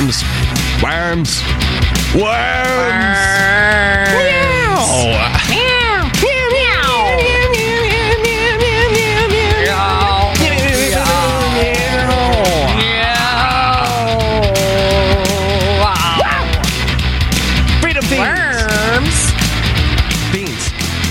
Worms. Worms. Worms. Freedom Fiends. Fiends.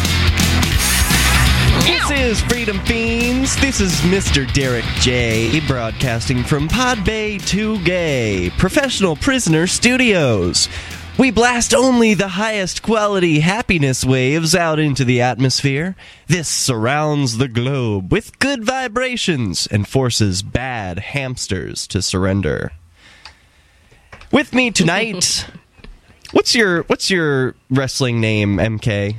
This is Freedom Fiends. This is Mr. Derek J. broadcasting from Pod Bay 2 Gay, Professional Prisoner Studios. We blast only the highest quality happiness waves out into the atmosphere. This surrounds the globe with good vibrations and forces bad hamsters to surrender. With me tonight, what's your wrestling name, MK?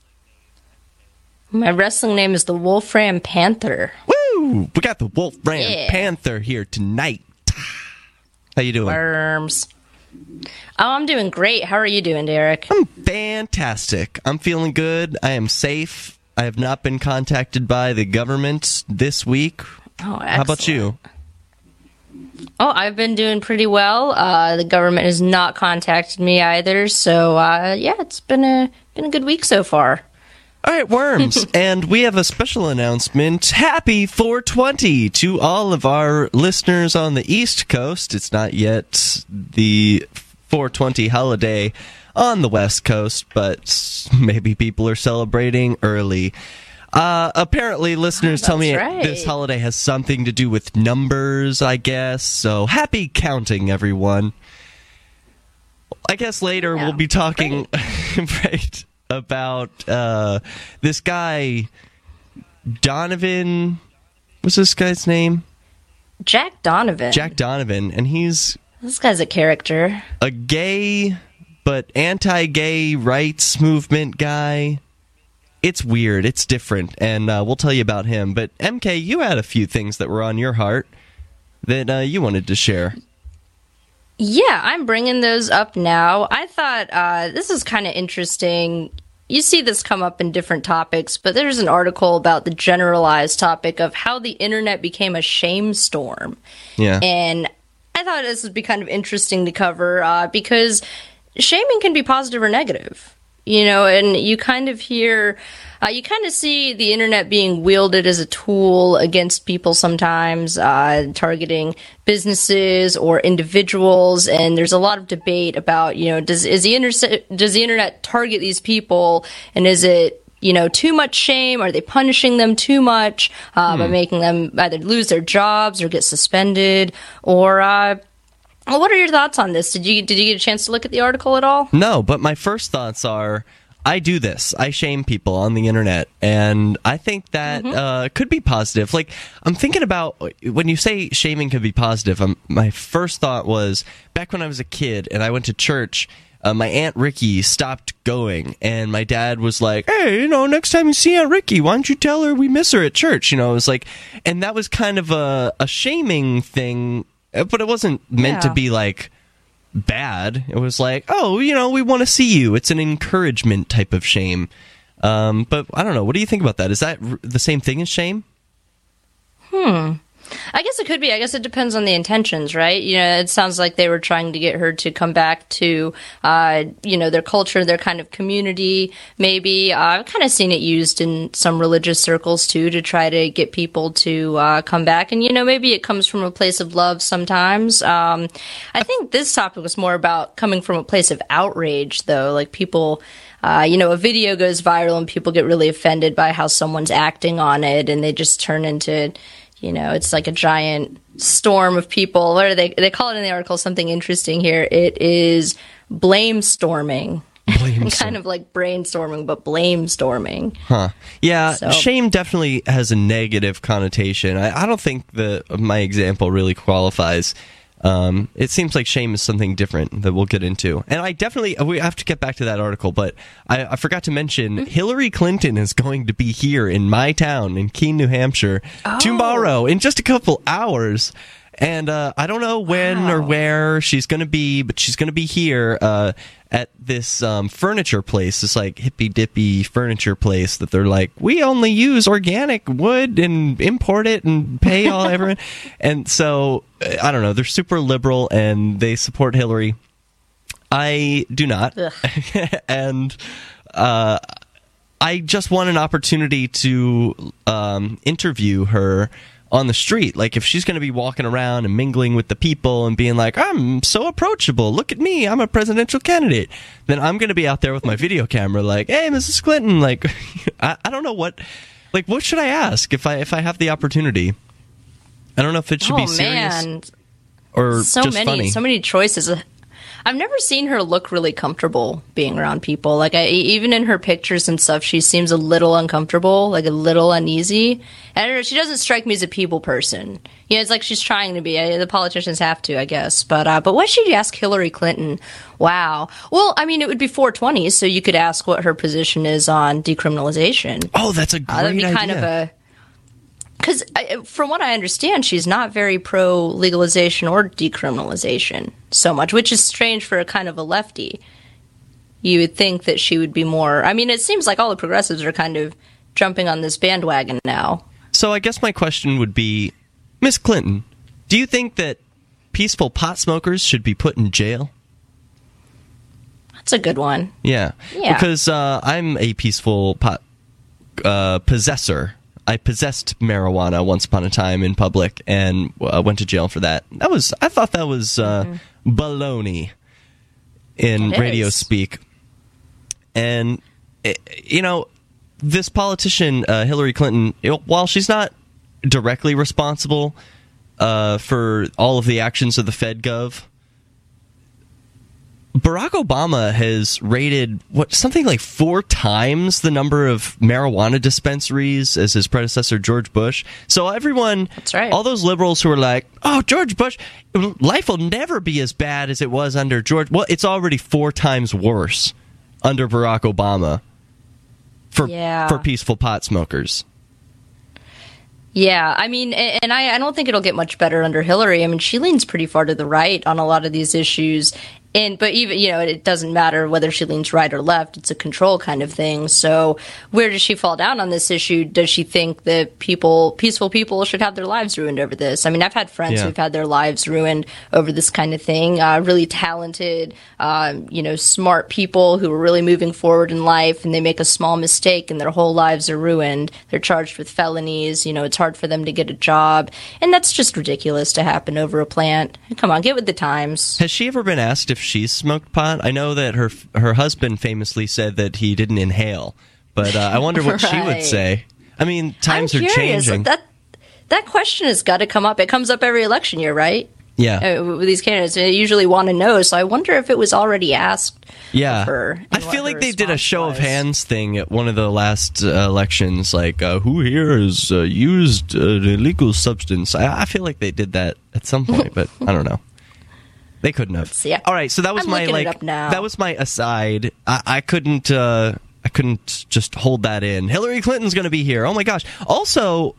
My wrestling name is the Wolfram Panther. Woo! We got the Wolfram Panther here tonight. How you doing? Worms. Oh, I'm doing great. How are you doing, Derek? I'm fantastic. I'm feeling good. I am safe. I have not been contacted by the government this week. Oh, excellent. How about you? Oh, I've been doing pretty well. The government has not contacted me either, so yeah, it's been a good week so far. All right, Worms, and we have a special announcement. Happy 420 to all of our listeners on the East Coast. It's not yet the 420 holiday on the West Coast, but maybe people are celebrating early. Apparently, listeners tell me this holiday has something to do with numbers, I guess, so happy counting, everyone. I guess later we'll be talking... right. About this guy, Donovan. What's this guy's name? Jack Donovan. Jack Donovan, and he's... This guy's a character. A gay, but anti-gay rights movement guy. It's weird. It's different, and we'll tell you about him. But, MK, you had a few things that were on your heart that you wanted to share. Yeah, I'm bringing those up now. I thought this is kind of interesting. You see this come up in different topics, but there's an article about the generalized topic of how the internet became a shame storm. Yeah. And I thought this would be kind of interesting to cover because shaming can be positive or negative. You know, and you kind of hear, you kind of see the internet being wielded as a tool against people sometimes, targeting businesses or individuals. And there's a lot of debate about, you know, does the internet target these people, and is it, you know, too much shame? Are they punishing them too much by making them either lose their jobs or get suspended? Or well, what are your thoughts on this? Did you get a chance to look at the article at all? No, but my first thoughts are, I do this. I shame people on the internet, and I think that could be positive. Like, I'm thinking about, when you say shaming can be positive, my first thought was, back when I was a kid and I went to church, my Aunt Ricky stopped going, and my dad was like, hey, you know, next time you see Aunt Ricky, why don't you tell her we miss her at church? You know, it was like, and that was kind of a shaming thing. But it wasn't meant to be, like, bad. It was like, oh, you know, we want to see you. It's an encouragement type of shame. But I don't know. What do you think about that? Is that the same thing as shame? I guess it could be. I guess it depends on the intentions, right? You know, it sounds like they were trying to get her to come back to, you know, their culture, their kind of community, maybe. I've kind of seen it used in some religious circles, too, to try to get people to come back. And, you know, maybe it comes from a place of love sometimes. I think this topic was more about coming from a place of outrage, though. Like, people... you know, a video goes viral and people get really offended by how someone's acting on it, and they just turn into... You know, it's like a giant storm of people. What are they call it in the article something interesting here. It is blame storming. Kind of like brainstorming, but blame storming. Huh. Yeah, so. Shame definitely has a negative connotation. I don't think my example really qualifies. It seems like shame is something different that we'll get into. And we have to get back to that article, but I forgot to mention Hillary Clinton is going to be here in my town in Keene, New Hampshire tomorrow in just a couple hours. And I don't know when or where she's going to be, but she's going to be here at this furniture place, this like hippy-dippy furniture place that they're like, we only use organic wood and import it and pay all everyone. And so, I don't know, they're super liberal and they support Hillary. I do not. And I just want an opportunity to interview her on the street. Like, if she's going to be walking around and mingling with the people and being like, I'm so approachable, look at me, I'm a presidential candidate, then I'm going to be out there with my video camera like, hey, Mrs. Clinton, like, I don't know what should I ask if I have the opportunity? I don't know if it should be serious or so just funny. So many choices. I've never seen her look really comfortable being around people. Like, even in her pictures and stuff, she seems a little uncomfortable, like a little uneasy. I don't know. She doesn't strike me as a people person. You know, it's like she's trying to be. The politicians have to, I guess. But why should you ask Hillary Clinton? Wow. Well, I mean, it would be 420, so you could ask what her position is on decriminalization. Oh, that's a great idea. That'd be kind of a... Because from what I understand, she's not very pro-legalization or decriminalization so much, which is strange for a kind of a lefty. You would think that she would be more... I mean, it seems like all the progressives are kind of jumping on this bandwagon now. So I guess my question would be, Miss Clinton, do you think that peaceful pot smokers should be put in jail? That's a good one. Yeah. Because I'm a peaceful pot possessor. I possessed marijuana once upon a time in public and went to jail for that. I thought that was baloney in radio speak. And, you know, this politician, Hillary Clinton, while she's not directly responsible for all of the actions of the FedGov, Barack Obama has raided something like 4 times the number of marijuana dispensaries as his predecessor George Bush. So everyone, that's right, all those liberals who are like, "Oh, George Bush, life will never be as bad as it was under George." Well, it's already 4 times worse under Barack Obama for peaceful pot smokers. Yeah, I mean, and I don't think it'll get much better under Hillary. I mean, she leans pretty far to the right on a lot of these issues. But even, you know, it doesn't matter whether she leans right or left. It's a control kind of thing. So where does she fall down on this issue? Does she think that peaceful people should have their lives ruined over this? I mean, I've had friends who've had their lives ruined over this kind of thing. Really talented, smart people who are really moving forward in life, and they make a small mistake and their whole lives are ruined. They're charged with felonies. You know, it's hard for them to get a job. And that's just ridiculous to happen over a plant. Come on, get with the times. Has she ever been asked if she's smoked pot? I know that her husband famously said that he didn't inhale, but I wonder what she would say. I mean, times are changing. That question has got to come up. It comes up every election year, right? Yeah. With these candidates, they usually want to know. So I wonder if it was already asked of her. I feel like they did a show of hands thing at one of the last elections, like, who here has used an illegal substance? I feel like they did that at some point, but I don't know. They couldn't have. See, all right, so that was that was my aside. I couldn't just hold that in. Hillary Clinton's going to be here. Oh my gosh. Also,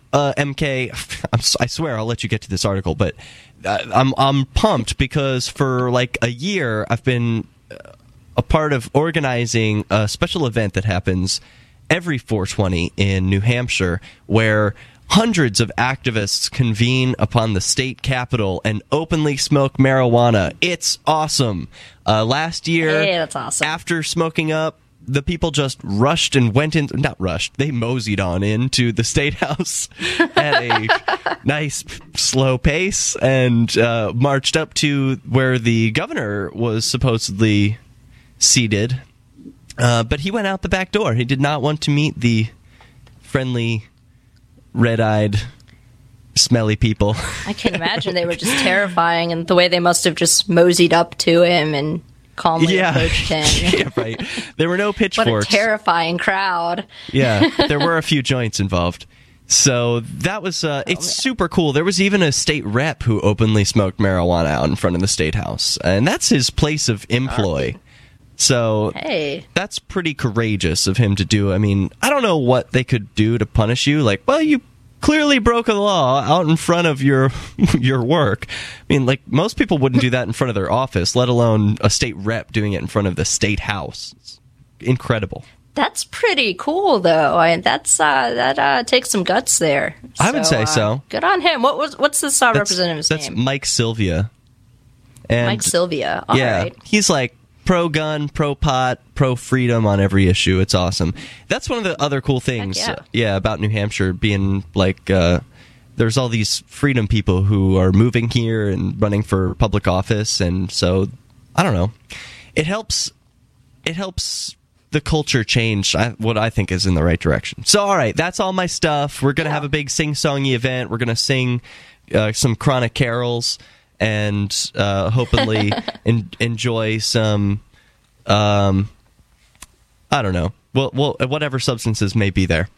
MK, I swear I'll let you get to this article, but I'm pumped because for like a year I've been a part of organizing a special event that happens every 420 in New Hampshire, where hundreds of activists convene upon the state capitol and openly smoke marijuana. It's awesome. Last year, that's awesome. After smoking up, the people just rushed and went in. Not rushed. They moseyed on into the State House at a nice, slow pace and marched up to where the governor was supposedly seated. But he went out the back door. He did not want to meet the friendly, red-eyed, smelly people. I can imagine they were just terrifying, and the way they must have just moseyed up to him and calmly approached him. Yeah, right. There were no pitchforks. What a terrifying crowd. Yeah, there were a few joints involved. So that was, super cool. There was even a state rep who openly smoked marijuana out in front of the State House, and that's his place of employ. So that's pretty courageous of him to do. I mean, I don't know what they could do to punish you. Like, well, you clearly broke a law out in front of your work. I mean, like, most people wouldn't do that in front of their office, let alone a state rep doing it in front of the state house. It's incredible. That's pretty cool, though. That takes some guts there. I would say so. Good on him. What's this representative's name? That's Mike Sylvia. And Mike Sylvia. All right. He's like pro-gun, pro-pot, pro-freedom on every issue. It's awesome. That's one of the other cool things, about New Hampshire being like, there's all these freedom people who are moving here and running for public office, and so, I don't know. It helps the culture change what I think is in the right direction. So, all right, that's all my stuff. We're going to have a big sing-songy event. We're going to sing some chronic carols and hopefully enjoy some, I don't know, well, whatever substances may be there.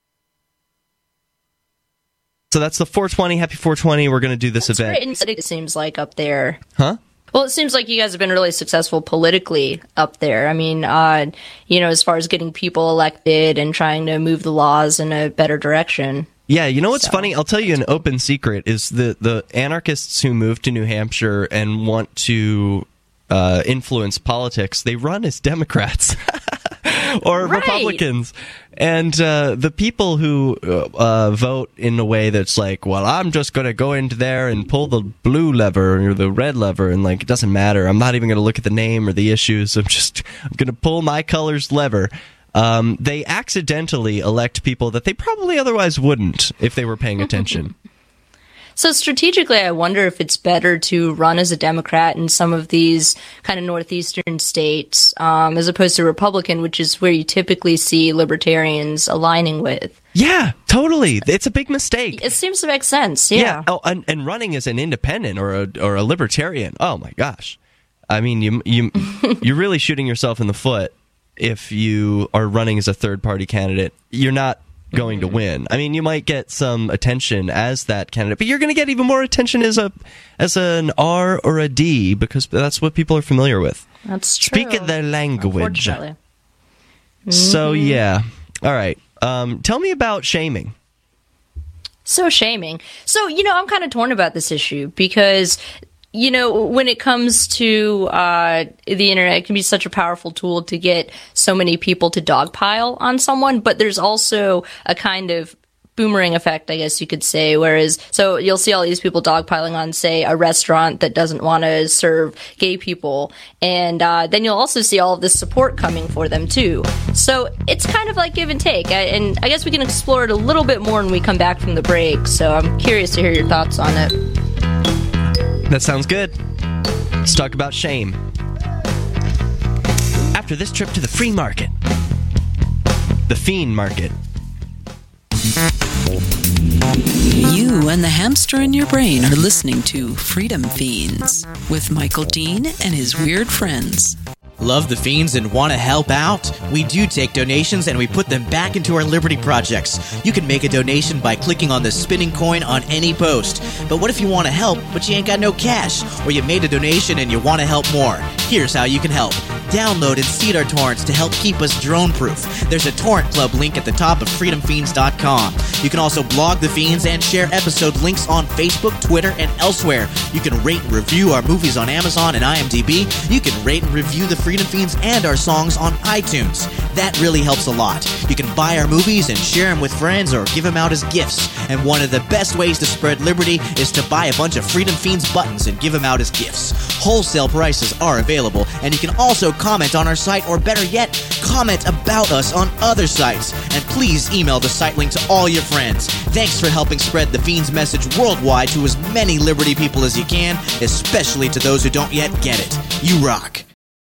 So that's the 420. Happy 420. We're going to do this event. Great. It seems like up there. Huh? Well, it seems like you guys have been really successful politically up there. I mean, as far as getting people elected and trying to move the laws in a better direction. Yeah, you know what's funny? I'll tell you an open secret is the anarchists who move to New Hampshire and want to influence politics, they run as Democrats or Republicans. And the people who vote in a way that's like, well, I'm just going to go into there and pull the blue lever or the red lever, and like, it doesn't matter. I'm not even going to look at the name or the issues. I'm going to pull my color's lever. They accidentally elect people that they probably otherwise wouldn't if they were paying attention. So strategically, I wonder if it's better to run as a Democrat in some of these kind of northeastern states as opposed to Republican, which is where you typically see libertarians aligning with. Yeah, totally. It's a big mistake. It seems to make sense, yeah. Oh, and running as an independent or a libertarian, oh my gosh. I mean, you're really shooting yourself in the foot if you are running as a third-party candidate. You're not going to win. I mean, you might get some attention as that candidate, but you're going to get even more attention as an R or a D because that's what people are familiar with. That's true. Speak their language. So yeah. All right. Tell me about shaming. So shaming. So, I'm kind of torn about this issue because when it comes to the internet, it can be such a powerful tool to get so many people to dogpile on someone, but there's also a kind of boomerang effect, I guess you could say, so you'll see all these people dogpiling on, say, a restaurant that doesn't want to serve gay people, and then you'll also see all of this support coming for them, too. So it's kind of like give and take, and I guess we can explore it a little bit more when we come back from the break, so I'm curious to hear your thoughts on it. That sounds good. Let's talk about shame. After this trip to the free market. The fiend market. You and the hamster in your brain are listening to Freedom Fiends with Michael Dean and his weird friends. Love the Fiends and want to help out? We do take donations and we put them back into our Liberty projects. You can make a donation by clicking on the spinning coin on any post. But what if you want to help, but you ain't got no cash? Or you made a donation and you want to help more? Here's how you can help. Download and seed our torrents to help keep us drone-proof. There's a torrent club link at the top of freedomfiends.com. You can also blog The Fiends and share episode links on Facebook, Twitter, and elsewhere. You can rate and review our movies on Amazon and IMDb. You can rate and review the Freedom Fiends and our songs on iTunes. That really helps a lot. You can buy our movies and share them with friends or give them out as gifts. And one of the best ways to spread liberty is to buy a bunch of Freedom Fiends buttons and give them out as gifts. Wholesale prices are available, and you can also comment on our site, or better yet, comment about us on other sites. And please email the site link to all your friends. Thanks for helping spread the Fiends message worldwide to as many liberty people as you can, especially to those who don't yet get it. You rock.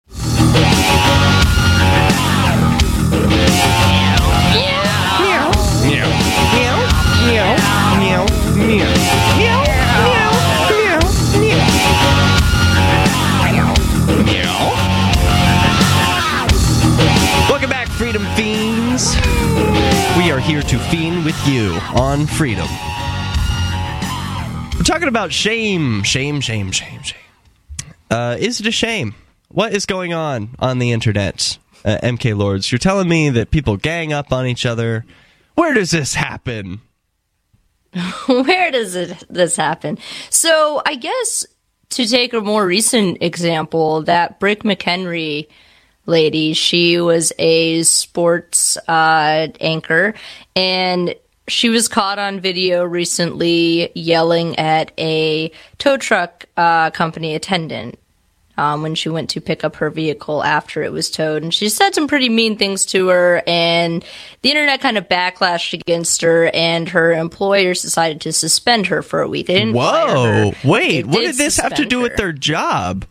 Welcome back, Freedom Fiends. We are here to fiend with you on freedom. We're talking about shame. Shame. Is it a shame? What is going on the internet, MK Lords? You're telling me that people gang up on each other. Where does this happen? Where does this happen? So I guess to take a more recent example, that Britt McHenry lady, she was a sports anchor, and she was caught on video recently yelling at a tow truck company attendant when she went to pick up her vehicle after it was towed. And she said some pretty mean things to her, and the internet kind of backlashed against her, and her employers decided to suspend her for a week. They didn't fire her. Wait, what did this have to do with their job?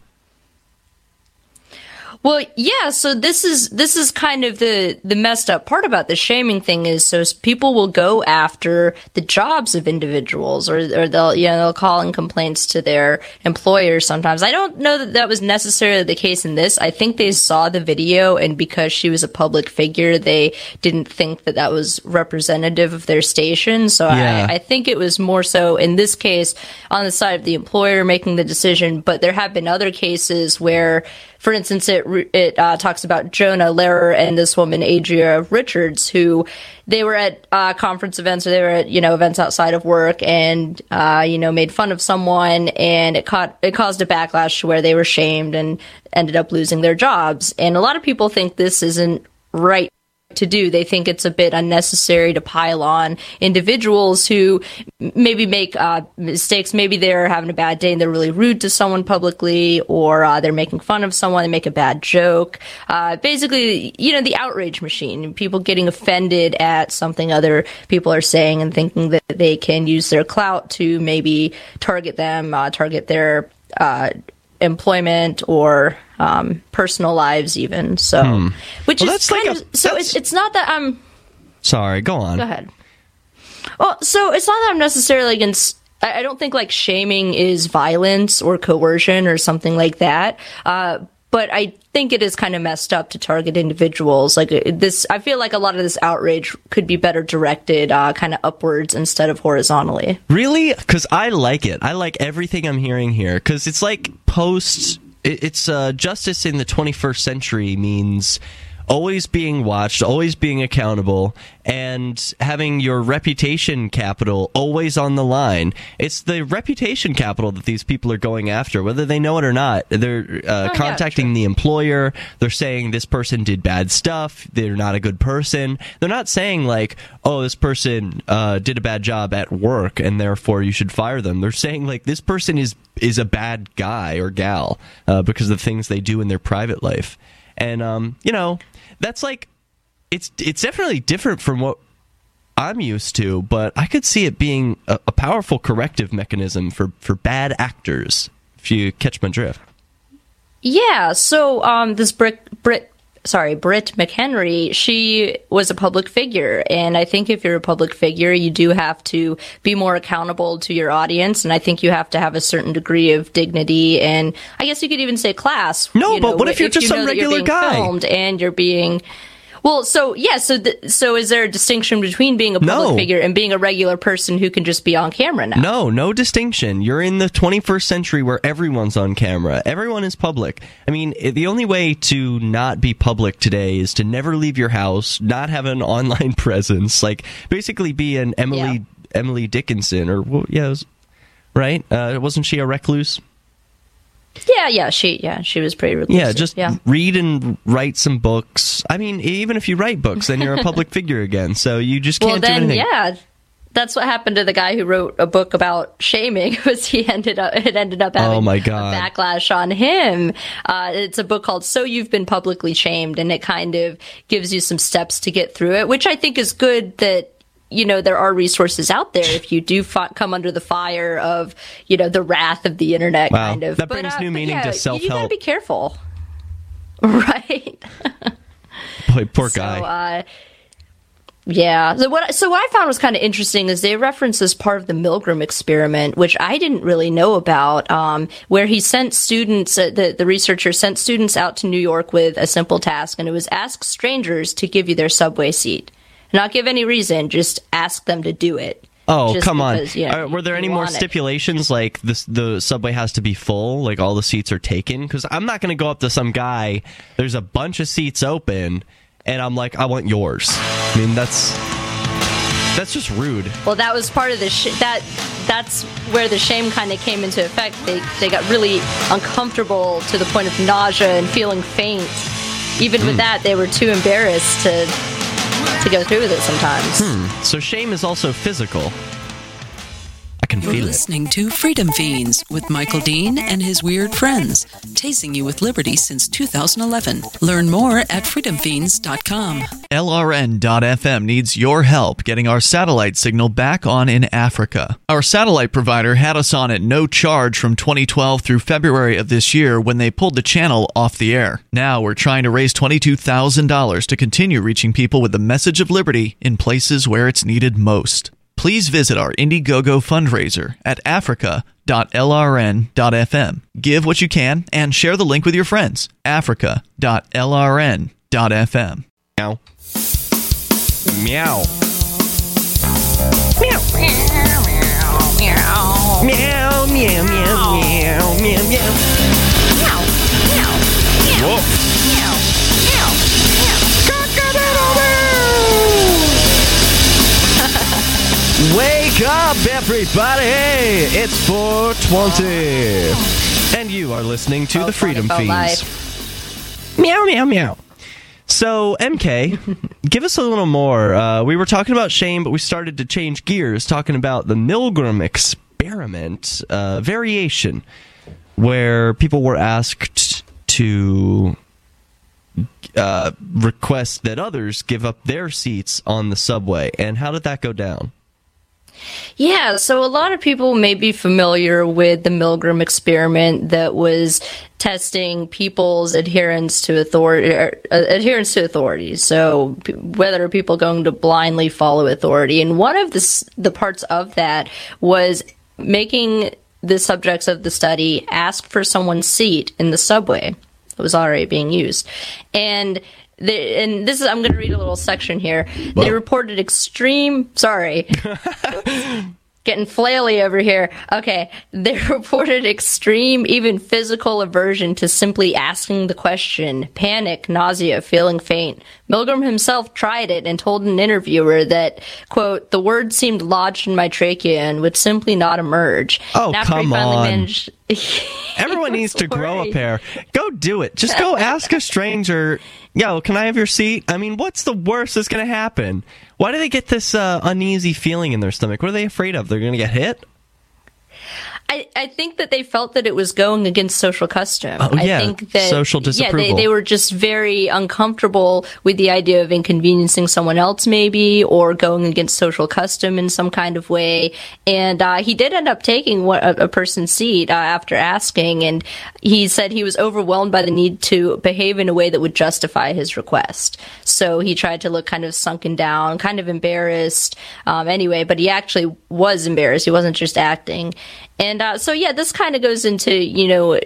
Well, yeah, so this is kind of the messed up part about the shaming thing is, so people will go after the jobs of individuals, or they'll call in complaints to their employers sometimes. I don't know that was necessarily the case in this. I think they saw the video, and because she was a public figure, they didn't think that was representative of their station. So yeah. I think it was more so in this case on the side of the employer making the decision, but there have been other cases where, for instance, it talks about Jonah Lehrer and this woman, Adria Richards, who they were at conference events, or they were at, events outside of work, and, made fun of someone, and it caused a backlash where they were shamed and ended up losing their jobs. And a lot of people think this isn't right to do. They think it's a bit unnecessary to pile on individuals who maybe make mistakes. Maybe they're having a bad day and they're really rude to someone publicly, or they're making fun of someone, they make a bad joke. Basically, the outrage machine, people getting offended at something other people are saying and thinking that they can use their clout to maybe target them, target their employment or personal lives even. So which is kind of so it's not that I'm sorry, go on. Go ahead. Well, so it's not that I'm necessarily against, I don't think like shaming is violence or coercion or something like that. But I think it is kind of messed up to target individuals like this. I feel like a lot of this outrage could be better directed kind of upwards instead of horizontally. Really? Because I like it. I like everything I'm hearing here. Because it's like it's justice in the 21st century means always being watched, always being accountable, and having your reputation capital always on the line. It's the reputation capital that these people are going after, whether they know it or not. They're contacting the employer. They're saying this person did bad stuff. They're not a good person. They're not saying like, oh, this person did a bad job at work and therefore you should fire them. They're saying like this person is a bad guy or gal because of the things they do in their private life. And, that's like, it's definitely different from what I'm used to, but I could see it being a powerful corrective mechanism for bad actors, if you catch my drift. Yeah, so this Britt McHenry, she was a public figure, and I think if you're a public figure, you do have to be more accountable to your audience, and I think you have to have a certain degree of dignity, and I guess you could even say class. No, but what if you're just some regular guy? Filmed and you're being... Well, so, yeah, so is there a distinction between being a public figure and being a regular person who can just be on camera now? No distinction. You're in the 21st century where everyone's on camera. Everyone is public. I mean, the only way to not be public today is to never leave your house, not have an online presence, like basically be an Emily Dickinson, or, right? Wasn't she a recluse? Yeah, she was pretty reclusive. Yeah, just read and write some books. I mean, even if you write books, then you're a public figure again. So you just can't do anything. Yeah, that's what happened to the guy who wrote a book about shaming. Was it ended up having a backlash on him. It's a book called "So You've Been Publicly Shamed," and it kind of gives you some steps to get through it, which I think is good that. There are resources out there if you do come under the fire of, the wrath of the internet, kind of. That brings new meaning to self-help. You gotta be careful. Right. Boy, poor guy. So what I found was kind of interesting is they reference as part of the Milgram experiment, which I didn't really know about, where he sent students, the researcher sent students out to New York with a simple task, and it was ask strangers to give you their subway seat. Not give any reason, just ask them to do it. Oh, come on. Were there any more stipulations, like the subway has to be full, like all the seats are taken? Because I'm not going to go up to some guy, there's a bunch of seats open, and I'm like, I want yours. I mean, that's... That's just rude. Well, that was part of the that's where the shame kind of came into effect. They got really uncomfortable to the point of nausea and feeling faint. Even with that, they were too embarrassed to go through with it sometimes. So shame is also physical. I can You're feel it. listening to Freedom Fiends with Michael Dean and his weird friends, tasing you with liberty since 2011. Learn more at freedomfiends.com. LRN.FM needs your help getting our satellite signal back on in Africa. Our satellite provider had us on at no charge from 2012 through February of this year when they pulled the channel off the air. Now we're trying to raise $22,000 to continue reaching people with the message of liberty in places where it's needed most. Please visit our Indiegogo fundraiser at africa.lrn.fm. Give what you can and share the link with your friends. africa.lrn.fm. Meow. Meow. Meow, meow, meow, Meow, meow, meow, meow, meow, meow. meow, meow, Whoa. meow, meow, meow. Wake up, everybody! It's 4:20. And you are listening to the Freedom Felt Fiends. life. Meow, meow, meow. So, MK, give us a little more. We were talking about shame, but we started to change gears, talking about the Milgram experiment variation, where people were asked to request that others give up their seats on the subway. And how did that go down? Yeah, so a lot of people may be familiar with the Milgram experiment that was testing people's adherence to authorities. So whether people going to blindly follow authority. And one of the parts of that was making the subjects of the study ask for someone's seat in the subway that was already being used. And this is, I'm going to read a little section here. Whoa. They reported getting flaily over here. Okay. They reported extreme, even physical aversion to simply asking the question, panic, nausea, feeling faint. Milgram himself tried it and told an interviewer that, quote, the word seemed lodged in my trachea and would simply not emerge. Oh, and after come he finally on. managed, Everyone needs to grow a pair. Go do it. Just go ask a stranger, yo, can I have your seat? I mean, what's the worst that's going to happen? Why do they get this uneasy feeling in their stomach? What are they afraid of? They're going to get hit? I think that they felt that it was going against social custom. Oh, yeah, I think that, social disapproval. Yeah, they were just very uncomfortable with the idea of inconveniencing someone else, maybe, or going against social custom in some kind of way. And he did end up taking a person's seat after asking, and he said he was overwhelmed by the need to behave in a way that would justify his request. So he tried to look kind of sunken down, kind of embarrassed anyway, but he actually was embarrassed. He wasn't just acting. And so, yeah, this kind of goes into,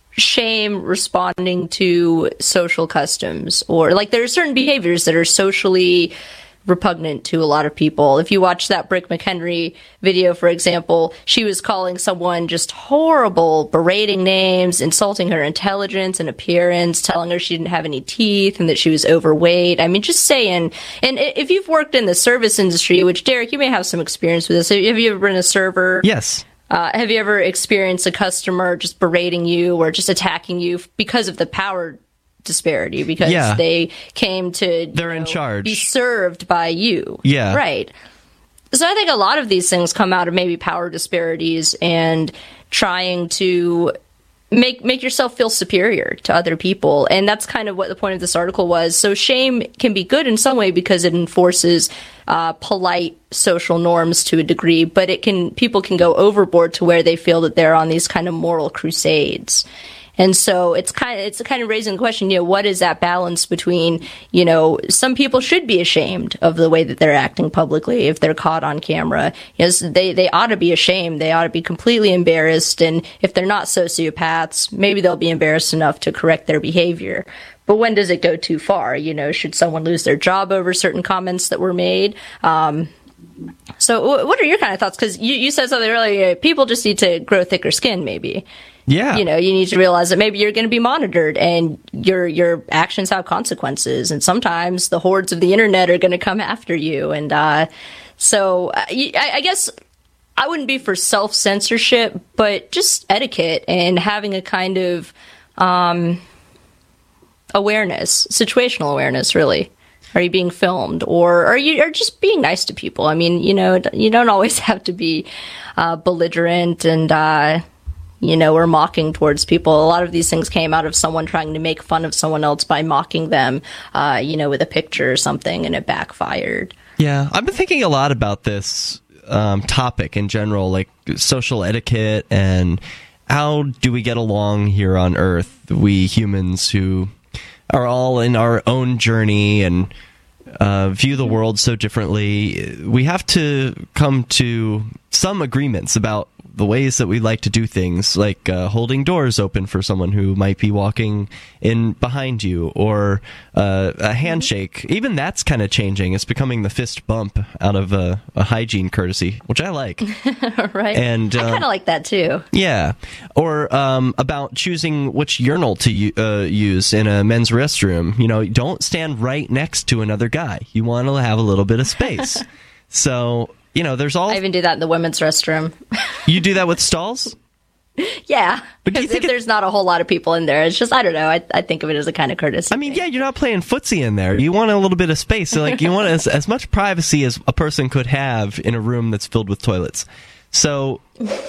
shame responding to social customs, or like there are certain behaviors that are socially repugnant to a lot of people. If you watch that Brick McHenry video, for example, she was calling someone just horrible, berating names, insulting her intelligence and appearance, telling her she didn't have any teeth and that she was overweight. I mean, just saying. And if you've worked in the service industry, which, Derek, you may have some experience with this. Have you ever been a server? Yes. Have you ever experienced a customer just berating you or just attacking you because of the power disparity? Because they came to They're in charge. be served by you. Yeah. Right. So I think a lot of these things come out of maybe power disparities and trying to make yourself feel superior to other people. And that's kind of what the point of this article was. So shame can be good in some way because it enforces polite social norms to a degree, but people can go overboard to where they feel that they're on these kind of moral crusades. And so it's kind of raising the question, what is that balance between, some people should be ashamed of the way that they're acting publicly if they're caught on camera. Yes, they ought to be ashamed. They ought to be completely embarrassed. And if they're not sociopaths, maybe they'll be embarrassed enough to correct their behavior. But when does it go too far? Should someone lose their job over certain comments that were made? So what are your kind of thoughts? Because you said something earlier, people just need to grow thicker skin, maybe. Yeah. You know, you need to realize that maybe you're going to be monitored and your actions have consequences. And sometimes the hordes of the internet are going to come after you. And so I guess I wouldn't be for self-censorship, but just etiquette and having a kind of awareness, situational awareness, really. Are you being filmed, or are just being nice to people? I mean, you know, you don't always have to be belligerent and or mocking towards people. A lot of these things came out of someone trying to make fun of someone else by mocking them, with a picture or something, and it backfired. Yeah, I've been thinking a lot about this topic in general, like social etiquette and how do we get along here on Earth, we humans who are all in our own journey and view the world so differently. We have to come to some agreements about the ways that we like to do things, like holding doors open for someone who might be walking in behind you, or a handshake. Even that's kind of changing. It's becoming the fist bump out of a hygiene courtesy, which I like. Right. And I kind of like that too. Yeah. Or about choosing which urinal to use in a men's restroom. You know, don't stand right next to another guy. You want to have a little bit of space. So, you know, there's all... I even do that in the women's restroom. You do that with stalls? Yeah. But do you Because think if there's not a whole lot of people in there, it's just, I don't know, I think of it as a kind of courtesy. I mean, yeah, you're not playing footsie in there. You want a little bit of space. So, like, you want as much privacy as a person could have in a room that's filled with toilets. So,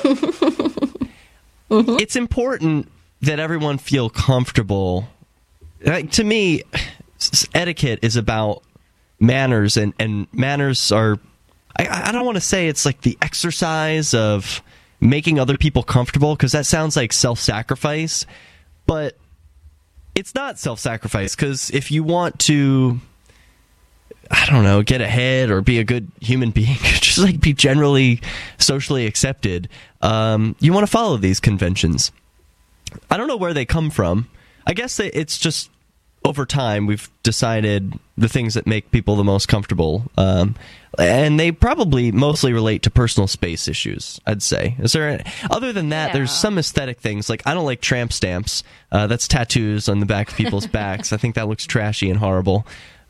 it's important that everyone feel comfortable. Like, to me, etiquette is about manners, and manners are... I don't want to say it's like the exercise of making other people comfortable, because that sounds like self-sacrifice, but it's not self-sacrifice, because if you want to, I don't know, get ahead or be a good human being, just like be generally socially accepted, you want to follow these conventions. I don't know where they come from. I guess it's just over time we've decided the things that make people the most comfortable, and they probably mostly relate to personal space issues, I'd say. Is there other than that? Yeah. There's some aesthetic things, like I don't like tramp stamps. That's tattoos on the back of people's backs. I think that looks trashy and horrible.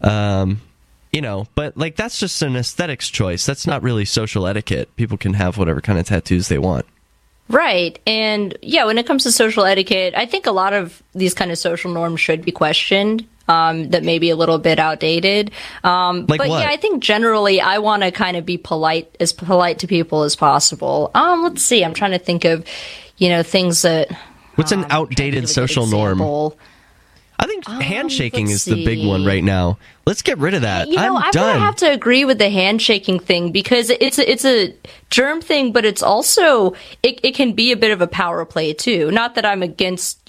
But like that's just an aesthetics choice. That's not really social etiquette. People can have whatever kind of tattoos they want. Right. And yeah, when it comes to social etiquette, I think a lot of these kind of social norms should be questioned, that may be a little bit outdated. But what? yeah, I think generally I want to kind of be polite to people as possible. Let's see. I'm trying to think of, things that... What's an outdated social norm? I think handshaking is the big one right now. Let's get rid of that. I'm I'm done. gonna have to agree with the handshaking thing, because it's a germ thing, but it's also it can be a bit of a power play too. Not that I'm against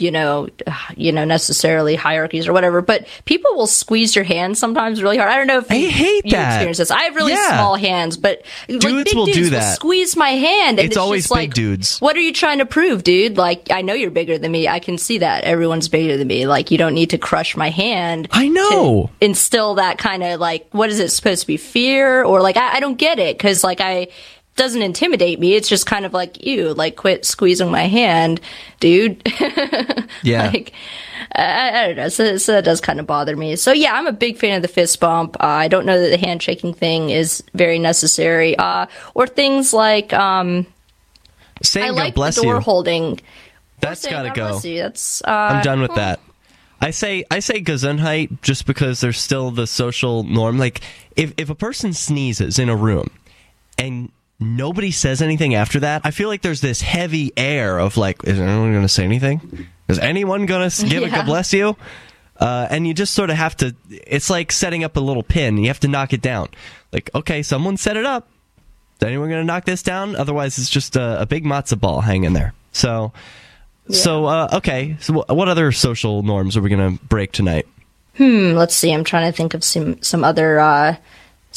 necessarily hierarchies or whatever, but people will squeeze your hand sometimes really hard. I don't know if I hate you that. experience this. I have really small hands, but Dudes like big will dudes do that. will squeeze my hand. And It's always just big like, dudes. What are you trying to prove, dude? Like, I know you're bigger than me. I can see that. Everyone's bigger than me. Like, you don't need to crush my hand. I know. To instill that kind of like, what is it supposed to be, fear? Or like, I don't get it, because like doesn't intimidate me. It's just kind of like, you like, quit squeezing my hand, dude. Yeah. Like, I don't know. So that does kind of bother me. So yeah, I'm a big fan of the fist bump. I don't know that the handshaking thing is very necessary. Or things like, saying I God like bless the door you. holding. That's Saying got to God go. bless you. That's, I'm done with that. I say Gesundheit just because there's still the social norm. Like, if a person sneezes in a room and nobody says anything after that, I feel like there's this heavy air of like, is anyone going to say anything? Is anyone going to give a God bless you? And you just sort of have to, it's like setting up a little pin. You have to knock it down. Like, okay, someone set it up. Is anyone going to knock this down? Otherwise, it's just a big matzo ball hanging there. So... Yeah. Okay. So what other social norms are we going to break tonight? Let's see. I'm trying to think of some other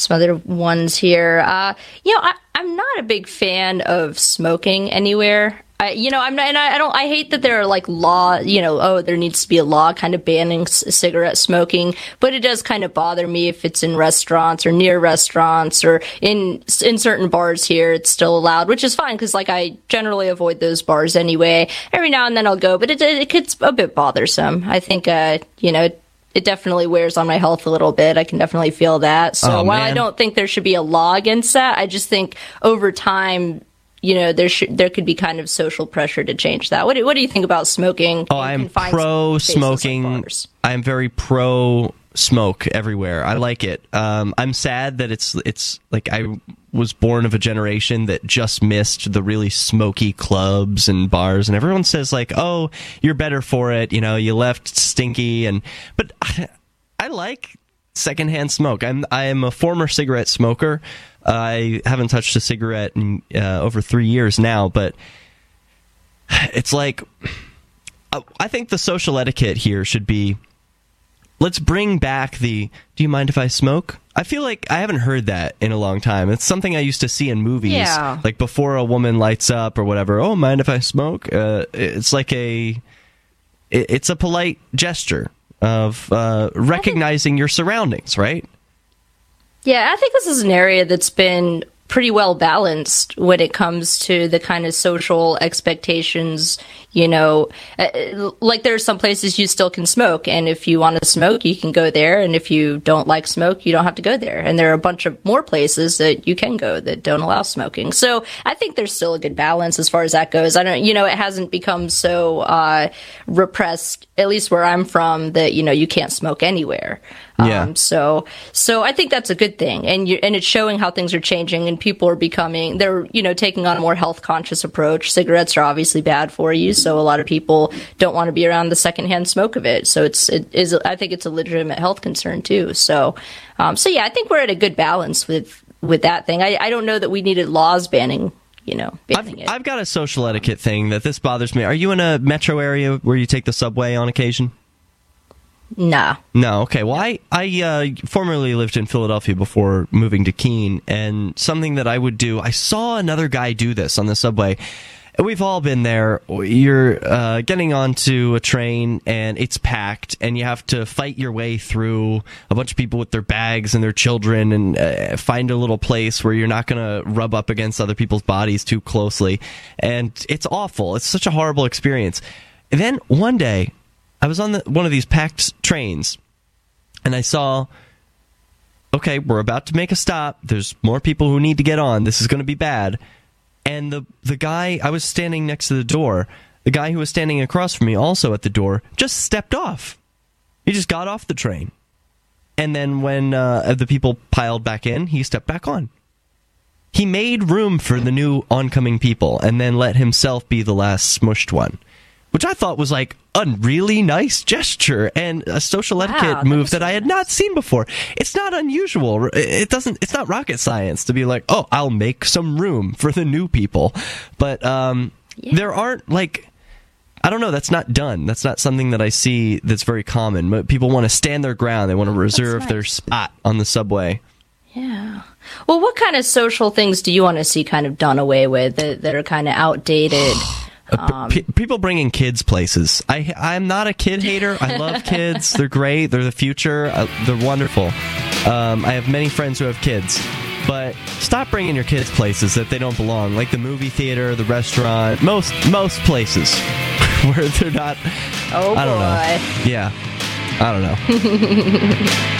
ones here. I'm not a big fan of smoking anywhere. I'm not, and I hate that there are like law, there needs to be a law kind of banning cigarette smoking, but it does kind of bother me if it's in restaurants or near restaurants or in certain bars here, it's still allowed, which is fine because like I generally avoid those bars anyway. Every now and then I'll go, but it gets a bit bothersome. I think, it definitely wears on my health a little bit. I can definitely feel that. So while I don't think there should be a law against that, I just think over time, there could be kind of social pressure to change that. What do you think about smoking? Oh, I'm pro smoking. Like I'm very pro smoke everywhere. I like it. I'm sad that it's like I was born of a generation that just missed the really smoky clubs and bars, and everyone says like, "Oh, you're better for it." You left stinky, but I like secondhand smoke. I am a former cigarette smoker. I haven't touched a cigarette in over 3 years now, but it's like I think the social etiquette here should be, let's bring back do you mind if I smoke? I feel like I haven't heard that in a long time. It's something I used to see in movies, like before a woman lights up or whatever. Oh, mind if I smoke? It's like it's a polite gesture of recognizing your surroundings, right? Yeah, I think this is an area that's been pretty well balanced when it comes to the kind of social expectations, like there are some places you still can smoke, and if you want to smoke, you can go there, and if you don't like smoke, you don't have to go there. And there are a bunch of more places that you can go that don't allow smoking. So I think there's still a good balance as far as that goes. It hasn't become so repressed, at least where I'm from, that, you can't smoke anywhere. Yeah. So I think that's a good thing, and it's showing how things are changing, and people are they're taking on a more health conscious approach. Cigarettes are obviously bad for you, so a lot of people don't want to be around the secondhand smoke of it. So I think it's a legitimate health concern too. So yeah, I think we're at a good balance with that thing. I don't know that we needed laws banning it. I've got a social etiquette thing that this bothers me. Are you in a metro area where you take the subway on occasion? Nah. No, okay. Well, I formerly lived in Philadelphia before moving to Keene, and something that I would do, I saw another guy do this on the subway. We've all been there. You're getting onto a train, and it's packed, and you have to fight your way through a bunch of people with their bags and their children, and find a little place where you're not going to rub up against other people's bodies too closely. And it's awful. It's such a horrible experience. And then one day, I was on one of these packed trains, and I saw, okay, we're about to make a stop. There's more people who need to get on. This is going to be bad. And the guy, I was standing next to the door, the guy who was standing across from me, also at the door, just stepped off. He just got off the train. And then when the people piled back in, he stepped back on. He made room for the new oncoming people, and then let himself be the last smushed one, which I thought was like a really nice gesture and a social etiquette move that I had not seen before. It's not unusual. It's not rocket science to be like, oh, I'll make some room for the new people. But there aren't, like, I don't know, that's not done. That's not something that I see that's very common. But people want to stand their ground. They want to reserve their spot on the subway. Yeah. Well, what kind of social things do you want to see kind of done away with that are kind of outdated? People bringing kids places. I'm not a kid hater. I love kids. They're great. They're the future. They're wonderful. I have many friends who have kids. But stop bringing your kids places that they don't belong, like the movie theater, the restaurant, most places where they're not. Oh, I don't know. Yeah, I don't know.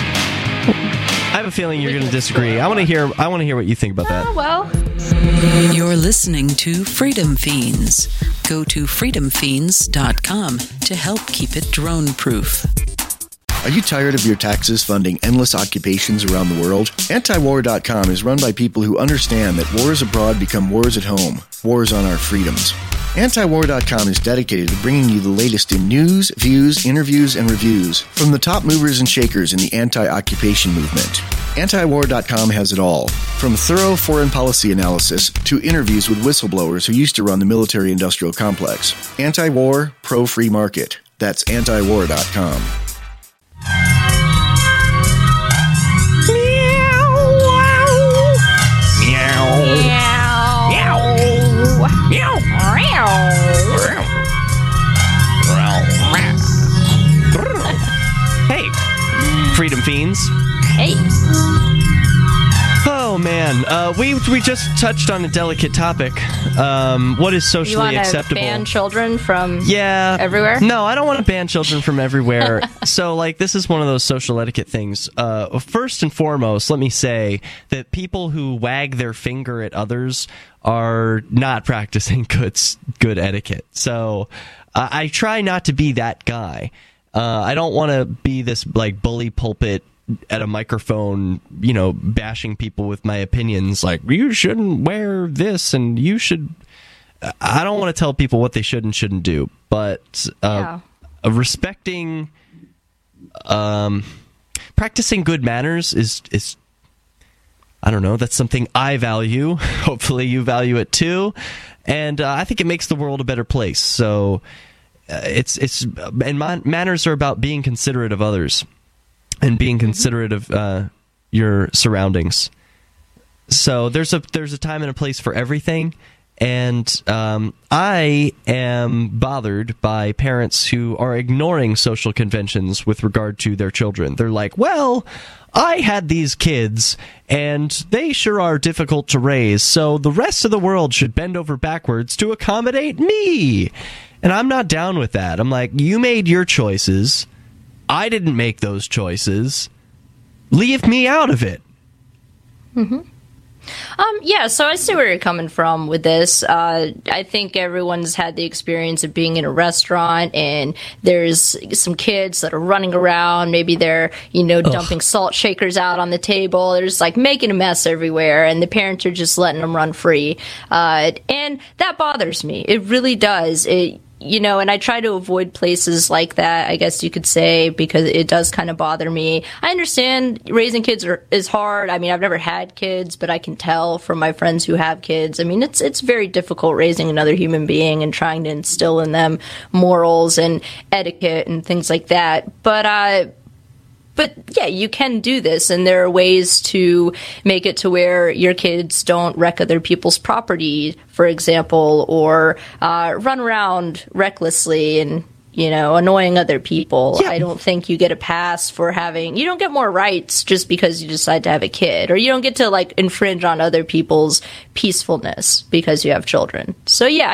I have a feeling you're going to disagree. I want to hear what you think about that. Well. You're listening to Freedom Fiends. Go to freedomfiends.com to help keep it drone-proof. Are you tired of your taxes funding endless occupations around the world? Antiwar.com is run by people who understand that wars abroad become wars at home, wars on our freedoms. Antiwar.com is dedicated to bringing you the latest in news, views, interviews, and reviews from the top movers and shakers in the anti-occupation movement. Antiwar.com has it all, from thorough foreign policy analysis to interviews with whistleblowers who used to run the military-industrial complex. Anti-war, pro-free market. That's antiwar.com. Hey, Freedom Fiends. Hey. Oh man, we just touched on a delicate topic. What is You socially want to acceptable? ban children from everywhere? everywhere? No, I don't want to ban children from everywhere. So, like, this is one of those social etiquette things. First and foremost, let me say that people who wag their finger at others are not practicing good etiquette. So, I try not to be that guy. I don't want to be this like bully pulpit at a microphone, bashing people with my opinions, like, you shouldn't wear this and you should. I don't want to tell people what they should and shouldn't do, but respecting, practicing good manners is, I don't know, that's something I value. Hopefully you value it too. And I think it makes the world a better place. So manners are about being considerate of others and being considerate of your surroundings. So there's a time and a place for everything. And I am bothered by parents who are ignoring social conventions with regard to their children. They're like, well, I had these kids, and they sure are difficult to raise, so the rest of the world should bend over backwards to accommodate me. And I'm not down with that. I'm like, you made your choices. I didn't make those choices. Leave me out of it. Mm-hmm. So I see where you're coming from with this. I think everyone's had the experience of being in a restaurant and there's some kids that are running around. Maybe they're, dumping salt shakers out on the table. They're just like making a mess everywhere and the parents are just letting them run free. And that bothers me. It really does. And I try to avoid places like that, I guess you could say, because it does kind of bother me. I understand raising kids is hard. I mean, I've never had kids, but I can tell from my friends who have kids. I mean, it's very difficult raising another human being and trying to instill in them morals and etiquette and things like that. But yeah, you can do this, and there are ways to make it to where your kids don't wreck other people's property, for example, or run around recklessly and, annoying other people. Yeah. I don't think you get a pass for you don't get more rights just because you decide to have a kid, or you don't get to, like, infringe on other people's peacefulness because you have children. So yeah,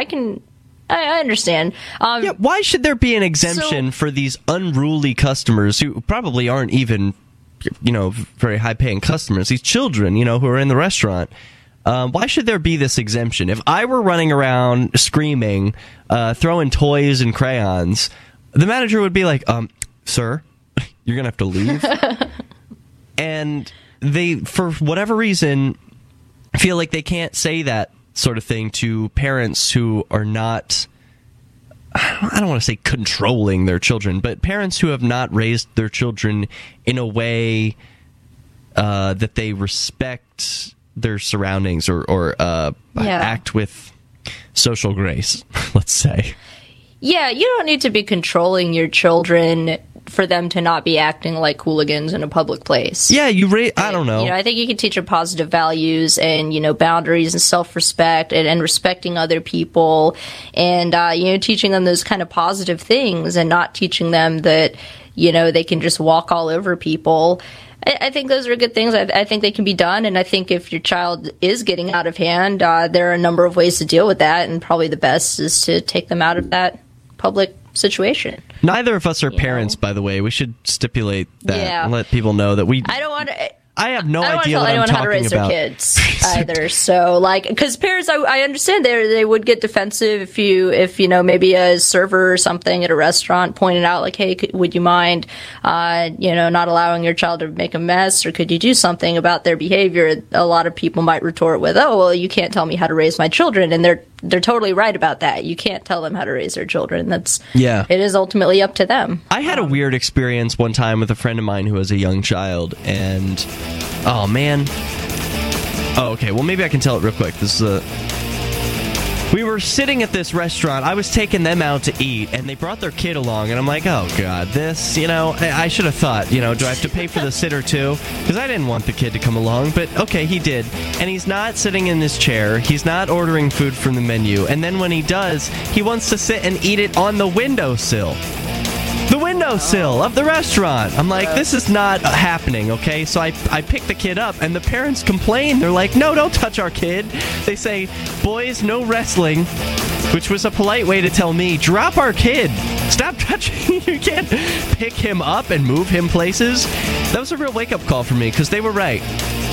I understand. Why should there be an exemption for these unruly customers who probably aren't even, very high-paying customers? These children, who are in the restaurant. Why should there be this exemption? If I were running around screaming, throwing toys and crayons, the manager would be like, sir, you're going to have to leave. And they, for whatever reason, feel like they can't say that sort of thing to parents who are not, I don't want to say controlling their children, but parents who have not raised their children in a way that they respect their surroundings or act with social grace, let's say. Yeah, you don't need to be controlling your children for them to not be acting like hooligans in a public place. Yeah, I don't know. I think you can teach them positive values and, boundaries and self-respect and respecting other people and, teaching them those kind of positive things and not teaching them that, they can just walk all over people. I think those are good things. I think they can be done. And I think if your child is getting out of hand, there are a number of ways to deal with that. And probably the best is to take them out of that public situation. Neither of us are parents, by the way. We should stipulate that and let people know that we. I have no idea what I'm talking about. I don't want to tell anyone how to raise their kids either. So, because parents, I understand they would get defensive if maybe a server or something at a restaurant pointed out, like, hey, would you mind, not allowing your child to make a mess, or could you do something about their behavior? A lot of people might retort with, oh, well, you can't tell me how to raise my children, and they're totally right about that. You can't tell them how to raise their children. It is ultimately up to them. I had a weird experience one time with a friend of mine who was a young child, and oh man. Oh, okay. Well, maybe I can tell it real quick. This is we were sitting at this restaurant. I was taking them out to eat, and they brought their kid along, and I'm like, oh, God, this, I should have thought, do I have to pay for the sitter, too? Because I didn't want the kid to come along, but okay, he did. And he's not sitting in his chair. He's not ordering food from the menu. And then when he does, he wants to sit and eat it on the windowsill. The windowsill of the restaurant. I'm like, this is not happening, okay? So I pick the kid up, and the parents complain. They're like, no, don't touch our kid. They say, boys, no wrestling, which was a polite way to tell me, drop our kid. Stop touching. You can't pick him up and move him places. That was a real wake-up call for me, because they were right.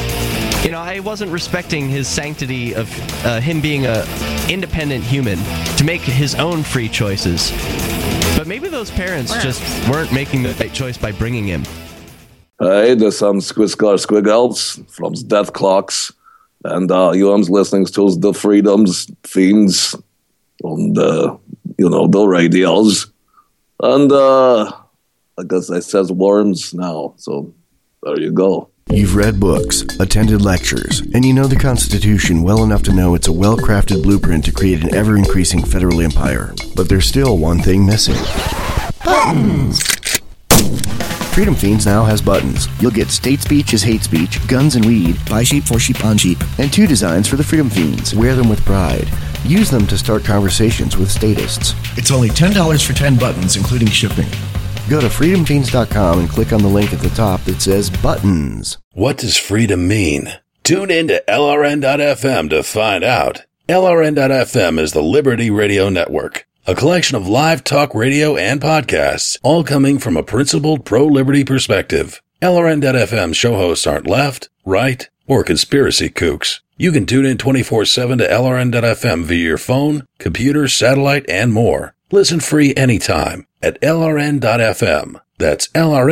I wasn't respecting his sanctity of him being a independent human to make his own free choices. But maybe those parents just weren't making the right choice by bringing him. Hey, there's some Squiggles from Death Clocks, and you are listening to the Freedoms Fiends on the, the radios. And I guess I says worms now, so there you go. You've read books, attended lectures, and you know the Constitution well enough to know it's a well-crafted blueprint to create an ever-increasing federal empire. But there's still one thing missing. Buttons! Freedom Fiends now has buttons. You'll get state speech is hate speech, guns and weed, buy sheep for sheep on sheep, and 2 designs for the Freedom Fiends. Wear them with pride. Use them to start conversations with statists. It's only $10 for 10 buttons, including shipping. Go to freedomfiends.com and click on the link at the top that says Buttons. What does freedom mean? Tune in to LRN.FM to find out. LRN.FM is the Liberty Radio Network, a collection of live talk radio and podcasts, all coming from a principled pro-liberty perspective. LRN.FM show hosts aren't left, right, or conspiracy kooks. You can tune in 24/7 to LRN.FM via your phone, computer, satellite, and more. Listen free anytime at LRN.FM. That's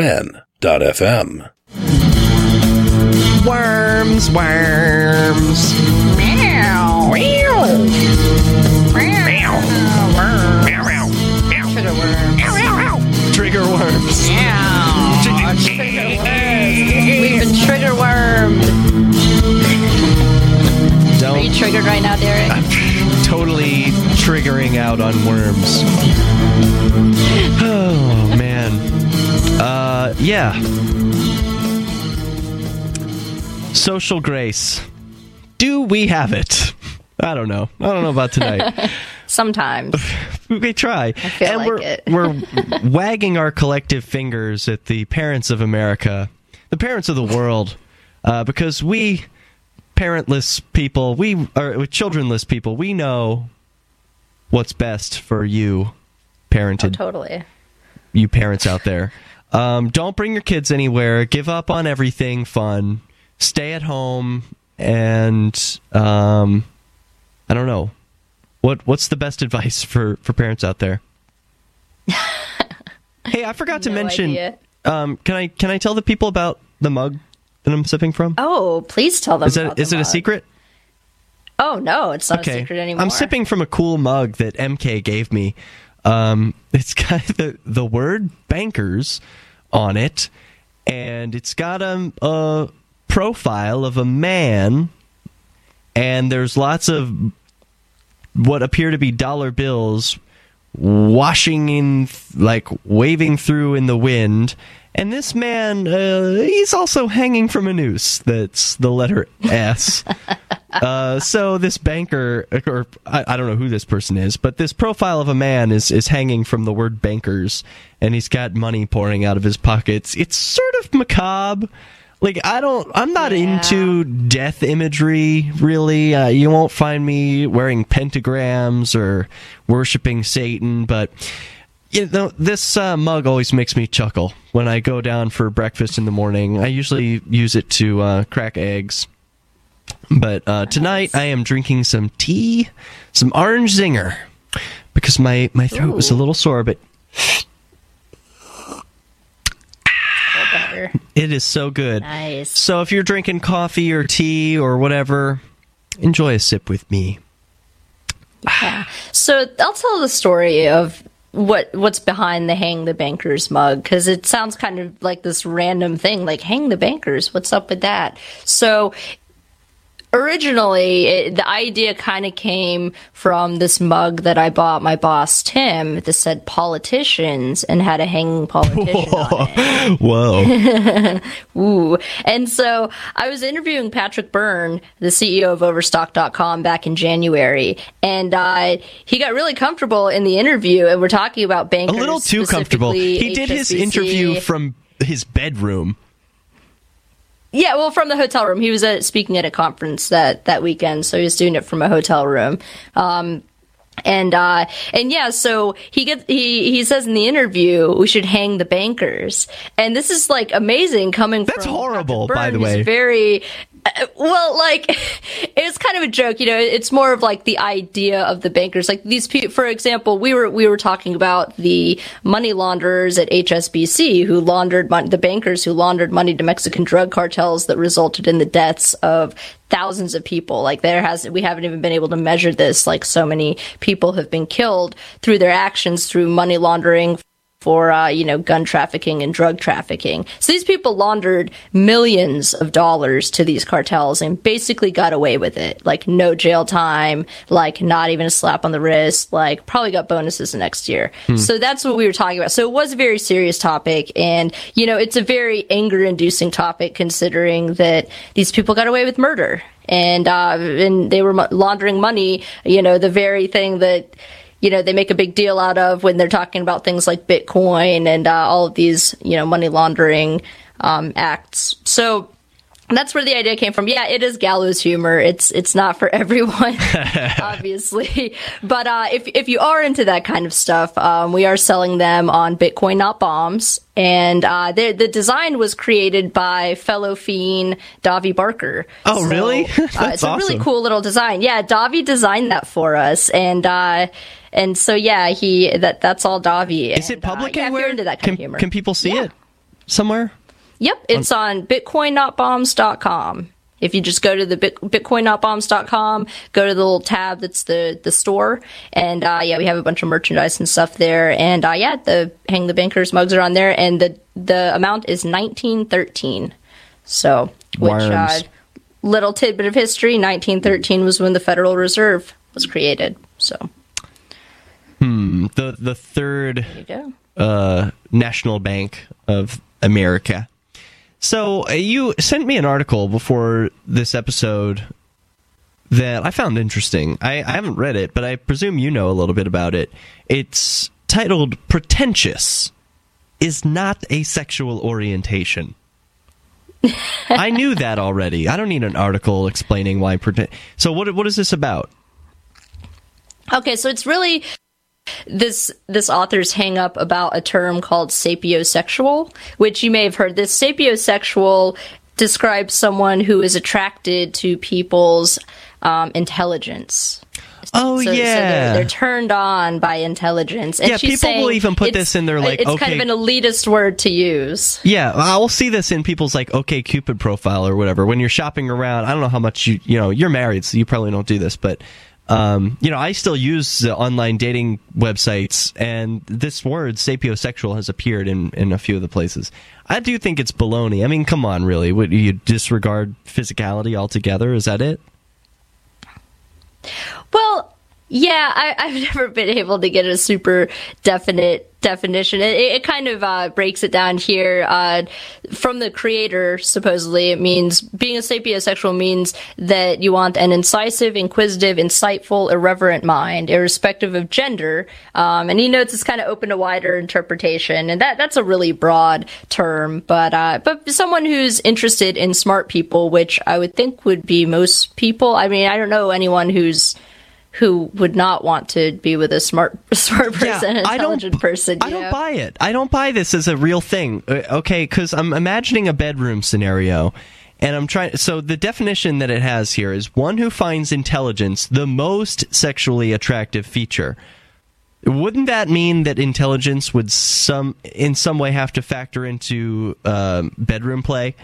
LRN.FM. Worms. Meow. Trigger worms. We've been trigger wormed. Are you triggered right now, Derek? I'm totally triggering out on worms. Oh, man. Yeah. Social grace. Do we have it? I don't know about tonight. Sometimes. We try. I feel and we're wagging our collective fingers at the parents of America, the parents of the world, because we parentless people, childrenless people, we know what's best for you, parented. Oh, totally. You parents out there. Don't bring your kids anywhere. Give up on everything fun. Stay at home, and I don't know. What's the best advice for parents out there? Hey, I forgot to mention. Idea. Can I tell the people about the mug that I'm sipping from? Oh, please tell them. Is it a secret? Oh no, it's not a secret anymore. I'm sipping from a cool mug that MK gave me. It's got the word bankers on it, and it's got a profile of a man, and there's lots of what appear to be dollar bills washing in, like waving through in the wind. And this man, he's also hanging from a noose that's the letter S. So this banker, or I don't know who this person is, but this profile of a man is hanging from the word bankers, and he's got money pouring out of his pockets. It's sort of macabre. Like, I'm not into death imagery, really. You won't find me wearing pentagrams or worshiping Satan, but this mug always makes me chuckle when I go down for breakfast in the morning. I usually use it to crack eggs. But tonight I am drinking some tea, some orange zinger, because my throat was a little sore, but it is so good. Nice. So if you're drinking coffee or tea or whatever, enjoy a sip with me. Yeah. So I'll tell the story of what's behind the Hang the Bankers mug, because it sounds kind of like this random thing, like Hang the Bankers. What's up with that? So originally, the idea kind of came from this mug that I bought my boss, Tim, that said politicians and had a hanging politician on it. Whoa. Ooh. And so I was interviewing Patrick Byrne, the CEO of Overstock.com, back in January, and he got really comfortable in the interview, and we're talking about bankers. A little too comfortable. He did his HSBC. interview from his bedroom. Yeah, well, from the hotel room. He was speaking at a conference that weekend, so he was doing it from a hotel room. And yeah, so he says in the interview, we should hang the bankers. And this is like amazing coming from That's horrible, Patrick Byrne, by the who's way. very, well, like, it's kind of a joke, you know, it's more of like the idea of the bankers. Like these people, for example, we were talking about the money launderers at HSBC who laundered money, the bankers who laundered money to Mexican drug cartels that resulted in the deaths of thousands of people. Like we haven't even been able to measure this. Like so many people have been killed through their actions through money laundering for, gun trafficking and drug trafficking. So these people laundered millions of dollars to these cartels and basically got away with it. Like no jail time, like not even a slap on the wrist, like probably got bonuses the next year. So that's what we were talking about. So it was a very serious topic. And, you know, it's a very anger inducing topic considering that these people got away with murder and they were laundering money, you know, the very thing that, you know, they make a big deal out of when they're talking about things like Bitcoin and all of these, you know, money laundering acts. So that's where the idea came from. Yeah, it is gallows humor. It's not for everyone, obviously. But if you are into that kind of stuff, we are selling them on Bitcoin Not Bombs. And the design was created by fellow fiend Davi Barker. Oh, so, really? That's it's a really awesome. cool little design. Yeah, Davi designed that for us. And so, yeah, that's all Davi. Is it public yeah, if anywhere? you're into that kind of humor. Can people see it somewhere? Yep, it's on bitcoinnotbombs.com. If you just go to the bitcoinnotbombs.com, go to the little tab that's the store, and we have a bunch of merchandise and stuff there. And the Hang the Bankers mugs are on there, and the amount is $19.13. So, Worms. Little tidbit of history: 1913 was when the Federal Reserve was created. So, The third there you go. National Bank of America. So you sent me an article before this episode that I found interesting. I haven't read it, but I presume you know a little bit about it. It's titled "Pretentious is Not a Sexual Orientation." I knew that already. I don't need an article explaining why So what is this about? Okay, so it's really this author's hang up about a term called sapiosexual, which you may have heard. This sapiosexual describes someone who is attracted to people's intelligence. Oh, So yeah. they're turned on by intelligence. And Yeah, she's people will saying even put it's- this in their, like, it's okay. kind of an elitist word to use. Yeah, I'll see this in people's like OkCupid profile or whatever. When you're shopping around, I don't know how much you're married, so you probably don't do this, but I still use online dating websites, and this word sapiosexual has appeared in a few of the places. I do think it's baloney. I mean, come on, really? Would you disregard physicality altogether? Is that it? Well, yeah, I've never been able to get a super definite definition. It kind of breaks it down here. From the creator, supposedly, it means being a sapiosexual means that you want an incisive, inquisitive, insightful, irreverent mind, irrespective of gender. And he notes it's kind of open to wider interpretation, and that's a really broad term. But someone who's interested in smart people, which I would think would be most people. I mean, I don't know anyone who would not want to be with a smart person, an intelligent person. I don't buy it. I don't buy this as a real thing. Okay, because I'm imagining a bedroom scenario, and I'm trying. So the definition that it has here is one who finds intelligence the most sexually attractive feature. Wouldn't that mean that intelligence would in some way have to factor into bedroom play?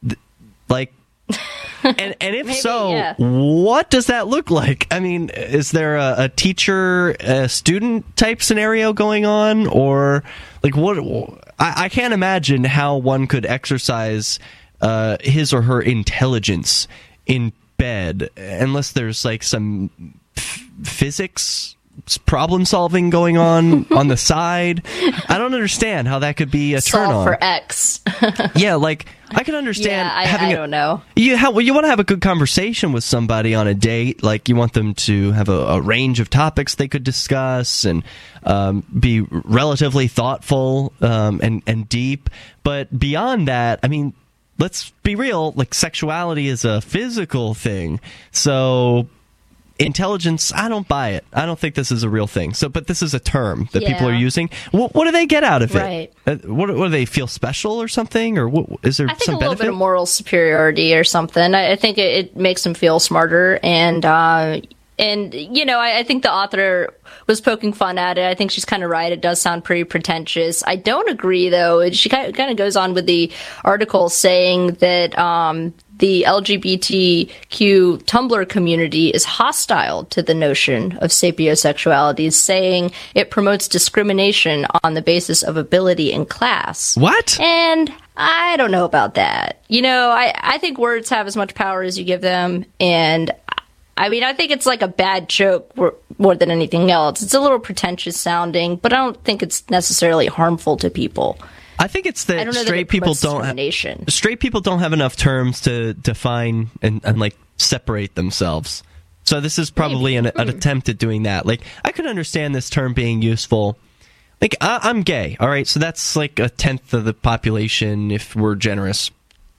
And if Maybe, so, yeah. what does that look like? I mean, is there a teacher, student type scenario going on, or like what? I can't imagine how one could exercise his or her intelligence in bed unless there's like some physics problem solving going on the side. I don't understand how that could be a turn on. Solve for X. Yeah, like I can understand. Yeah, I don't know. You want to have a good conversation with somebody on a date. Like you want them to have a range of topics they could discuss and be relatively thoughtful and deep. But beyond that, I mean, let's be real. Like sexuality is a physical thing, so. Intelligence, I don't buy it. I don't think this is a real thing. So, but this is a term that people are using. What do they get out of it? Right. What do they feel special or something? Or is there some benefit? I think a little bit of moral superiority or something. I think it makes them feel smarter. And you know, I think the author was poking fun at it. I think she's kind of right. It does sound pretty pretentious. I don't agree, though. She kind of goes on with the article saying that the LGBTQ Tumblr community is hostile to the notion of sapiosexuality, saying it promotes discrimination on the basis of ability and class. What? And I don't know about that. You know, I think words have as much power as you give them, and I mean, I think it's like a bad joke more than anything else. It's a little pretentious sounding, but I don't think it's necessarily harmful to people. I think it's that straight people don't have enough terms to define and like separate themselves. So this is probably an attempt at doing that. Like I could understand this term being useful. Like I'm gay, all right, so that's like 1/10 of the population if we're generous.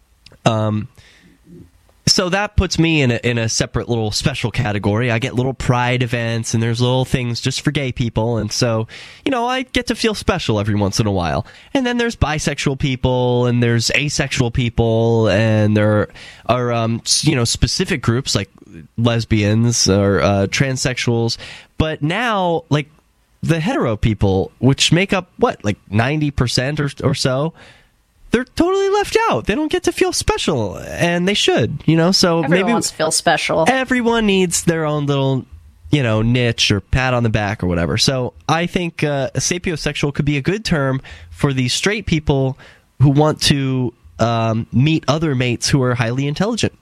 So that puts me in a separate little special category. I get little pride events, and there's little things just for gay people, and so, you know, I get to feel special every once in a while. And then there's bisexual people, and there's asexual people, and there are, you know, specific groups like lesbians or transsexuals. But now, like, the hetero people, which make up, what, like 90% or so, they're totally left out. They don't get to feel special, and they should, you know. So everyone wants to feel special. Everyone needs their own little, you know, niche or pat on the back or whatever. So I think sapiosexual could be a good term for these straight people who want to meet other mates who are highly intelligent.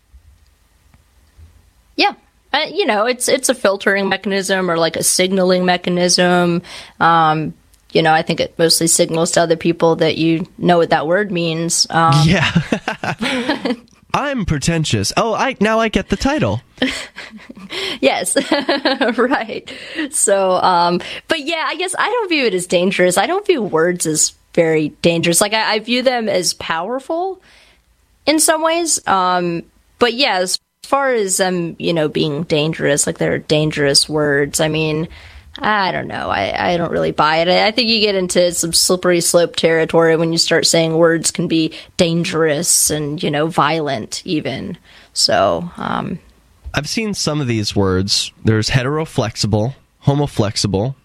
Yeah. You know, it's a filtering mechanism or like a signaling mechanism. You know, I think it mostly signals to other people that you know what that word means. Yeah. I'm pretentious. Oh, now I get the title. Yes. Right. So, but yeah, I guess I don't view it as dangerous. I don't view words as very dangerous. Like, I view them as powerful in some ways. But yeah, as far as them, you know, being dangerous, like they're dangerous words, I mean, I don't know. I don't really buy it. I think you get into some slippery slope territory when you start saying words can be dangerous and, you know, violent even. So, I've seen some of these words. There's heteroflexible, homoflexible,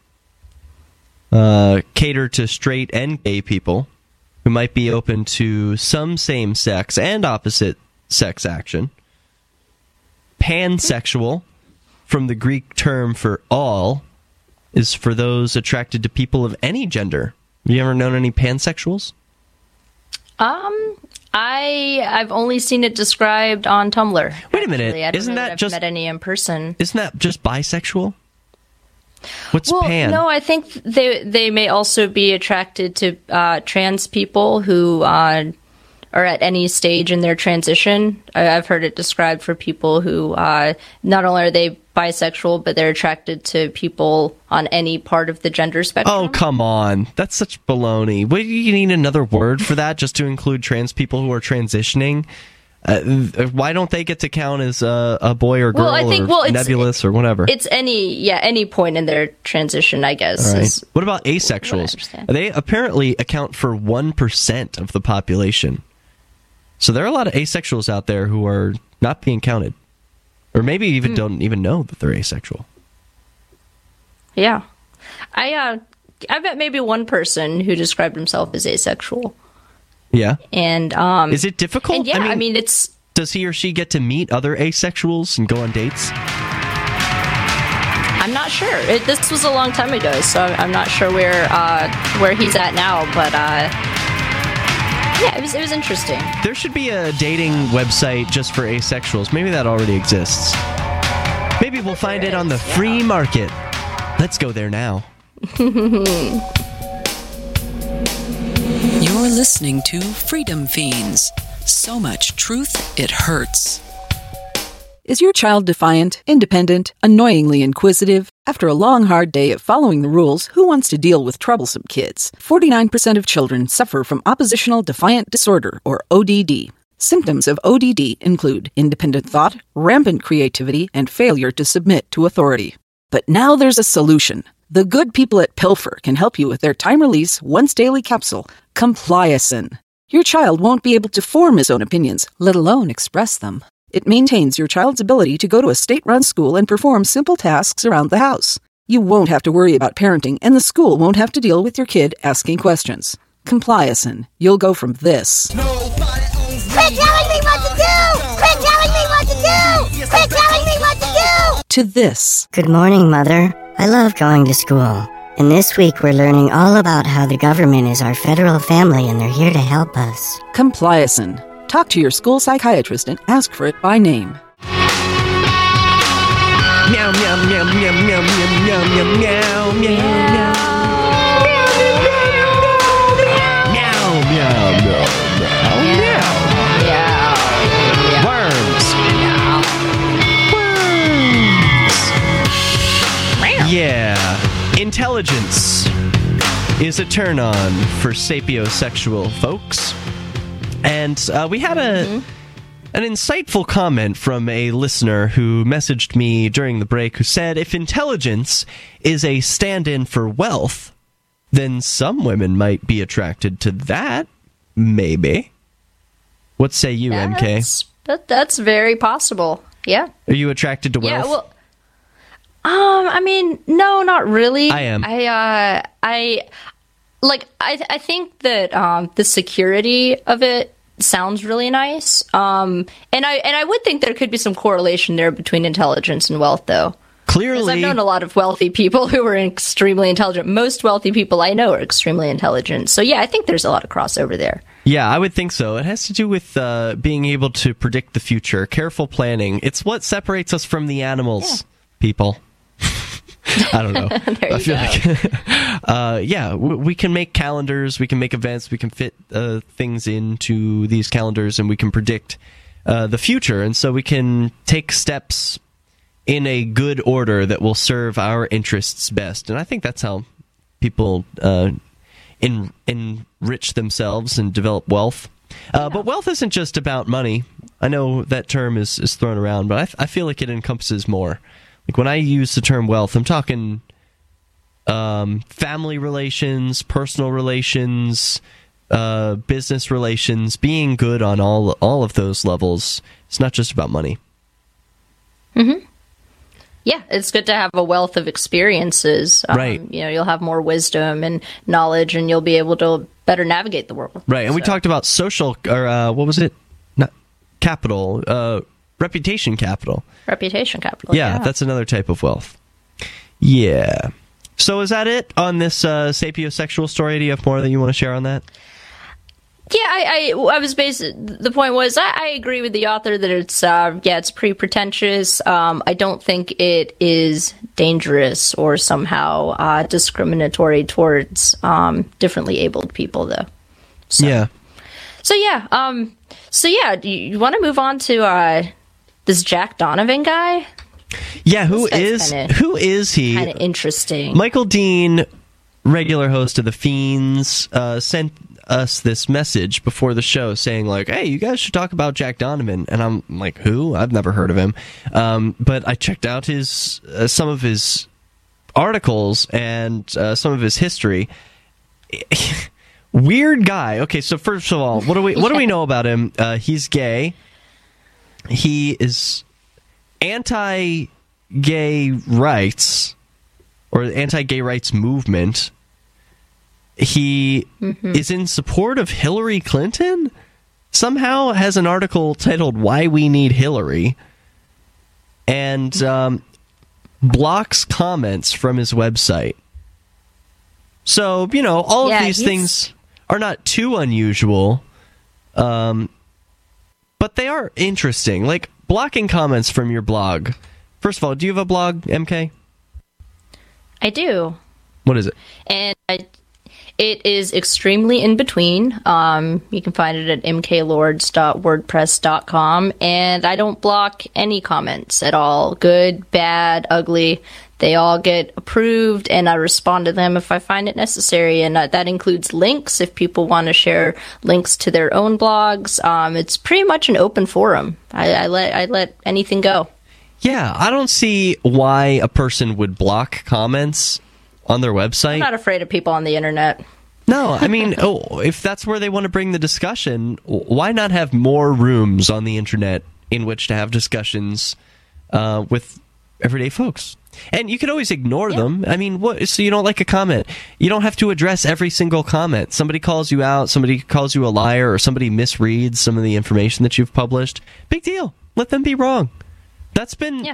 cater to straight and gay people who might be open to some same-sex and opposite-sex action. Pansexual, from the Greek term for all, is for those attracted to people of any gender. Have you ever known any pansexuals? I've only seen it described on Tumblr. Wait a minute, isn't that just met any in person? Isn't that just bisexual? What's well, pan? No, I think they may also be attracted to trans people who are at any stage in their transition. I've heard it described for people who not only are they bisexual, but they're attracted to people on any part of the gender spectrum. Oh, come on. That's such baloney. What, you need another word for that just to include trans people who are transitioning? Why don't they get to count as a boy or girl or nebulous or whatever? It's any point in their transition, I guess. Right. What about asexuals? They apparently account for 1% of the population. So there are a lot of asexuals out there who are not being counted. Or maybe even don't even know that they're asexual. Yeah. I met maybe one person who described himself as asexual. Yeah. And is it difficult? And yeah, I mean it's... Does he or she get to meet other asexuals and go on dates? I'm not sure. This was a long time ago, so I'm not sure where he's at now, but Yeah, it was interesting. There should be a dating website just for asexuals. Maybe that already exists. Maybe we'll find it on the free market. Let's go there now. You're listening to Freedom Fiends. So much truth, it hurts. Is your child defiant, independent, annoyingly inquisitive? After a long, hard day of following the rules, who wants to deal with troublesome kids? 49% of children suffer from oppositional defiant disorder, or ODD. Symptoms of ODD include independent thought, rampant creativity, and failure to submit to authority. But now there's a solution. The good people at Pilfer can help you with their time-release, once-daily capsule, Compliacin. Your child won't be able to form his own opinions, let alone express them. It maintains your child's ability to go to a state-run school and perform simple tasks around the house. You won't have to worry about parenting, and the school won't have to deal with your kid asking questions. Compliacin. You'll go from this. Quit telling me what to do! Quit telling me what to do! Quit telling me what to do! To this. Good morning, Mother. I love going to school. And this week we're learning all about how the government is our federal family and they're here to help us. Compliacin. Talk to your school psychiatrist and ask for it by name. Meow, meow, meow, meow, meow, meow, meow, meow, meow, meow. Yeah, intelligence is a turn-on for sapiosexual folks. And we had an insightful comment from a listener who messaged me during the break who said, if intelligence is a stand-in for wealth, then some women might be attracted to that, maybe. What say you, MK? That's very possible, yeah. Are you attracted to wealth? Yeah, well... I mean, no, not really. I am. I think that the security of it sounds really nice. And I would think there could be some correlation there between intelligence and wealth, though. Clearly, because I've known a lot of wealthy people who are extremely intelligent. Most wealthy people I know are extremely intelligent. So yeah, I think there's a lot of crossover there. Yeah, I would think so. It has to do with being able to predict the future, careful planning. It's what separates us from the animals, people. I don't know. I feel like, we can make calendars, we can make events, we can fit things into these calendars, and we can predict the future. And so we can take steps in a good order that will serve our interests best. And I think that's how people enrich themselves and develop wealth. But wealth isn't just about money. I know that term is thrown around, but I feel like it encompasses more. Like when I use the term wealth, I'm talking family relations, personal relations, business relations, being good on all of those levels. It's not just about money. Mm-hmm. Yeah, it's good to have a wealth of experiences. Right. You'll have more wisdom and knowledge, and you'll be able to better navigate the world. Right, and we talked about social, or what was it? Not capital, reputation capital. Reputation capital. Yeah, that's another type of wealth. Yeah. So is that it on this sapiosexual story? Do you have more that you want to share on that? Yeah, I was the point was I agree with the author that it's pretty pretentious. I don't think it is dangerous or somehow discriminatory towards differently abled people, though. So, yeah. So yeah. Do you want to move on to this Jack Donovan guy? Yeah, who is he? Kind of interesting. Michael Dean, regular host of The Fiends, sent us this message before the show saying, like, hey, you guys should talk about Jack Donovan. And I'm like, who? I've never heard of him. But I checked out some of his articles and some of his history. Weird guy. Okay, so first of all, what do we know about him? He's gay. He is anti-gay rights, or the anti-gay rights movement. He is in support of Hillary Clinton. Somehow has an article titled "Why We Need Hillary," and blocks comments from his website. So all of these things are not too unusual But they are interesting. Like, blocking comments from your blog. First of all, do you have a blog, MK? I do. What is it? And it is extremely in between. You can find it at mklords.wordpress.com. And I don't block any comments at all. Good, bad, ugly. They all get approved, and I respond to them if I find it necessary. And that includes links if people want to share links to their own blogs. It's pretty much an open forum. I let anything go. Yeah, I don't see why a person would block comments on their website. I'm not afraid of people on the internet. No, I mean, if that's where they want to bring the discussion, why not have more rooms on the internet in which to have discussions with everyday folks? And you can always ignore them. I mean, so you don't like a comment. You don't have to address every single comment. Somebody calls you out, somebody calls you a liar, or somebody misreads some of the information that you've published. Big deal. Let them be wrong. That's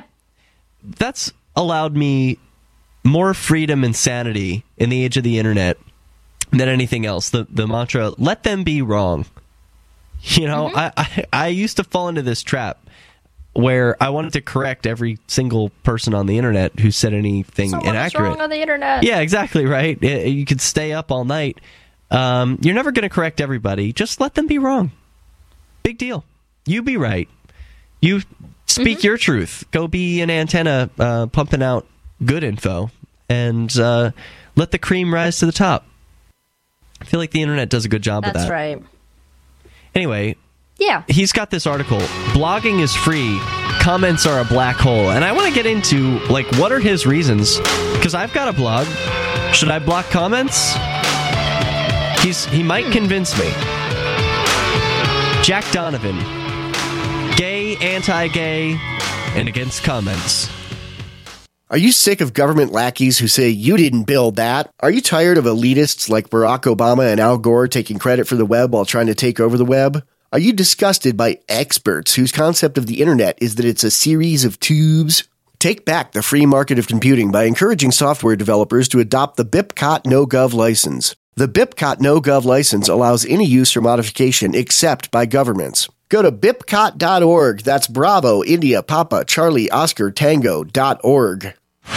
allowed me more freedom and sanity in the age of the internet than anything else. The mantra, let them be wrong. You know, I used to fall into this trap where I wanted to correct every single person on the internet who said anything inaccurate. Wrong on the internet. Yeah, exactly, right? You could stay up all night. You're never going to correct everybody. Just let them be wrong. Big deal. You be right. You speak your truth. Go be an antenna pumping out good info, and let the cream rise to the top. I feel like the internet does a good job of that. That's right. Anyway, yeah, he's got this article. Blogging is free. Comments are a black hole. And I want to get into, like, what are his reasons? Because I've got a blog. Should I block comments? He might convince me. Jack Donovan. Gay, anti-gay, and against comments. Are you sick of government lackeys who say you didn't build that? Are you tired of elitists like Barack Obama and Al Gore taking credit for the web while trying to take over the web? Are you disgusted by experts whose concept of the internet is that it's a series of tubes? Take back the free market of computing by encouraging software developers to adopt the BIPCOT NoGov license. The BIPCOT NoGov license allows any use or modification except by governments. Go to bipcot.org. That's Bravo, India, Papa, Charlie, Oscar, Tango.org.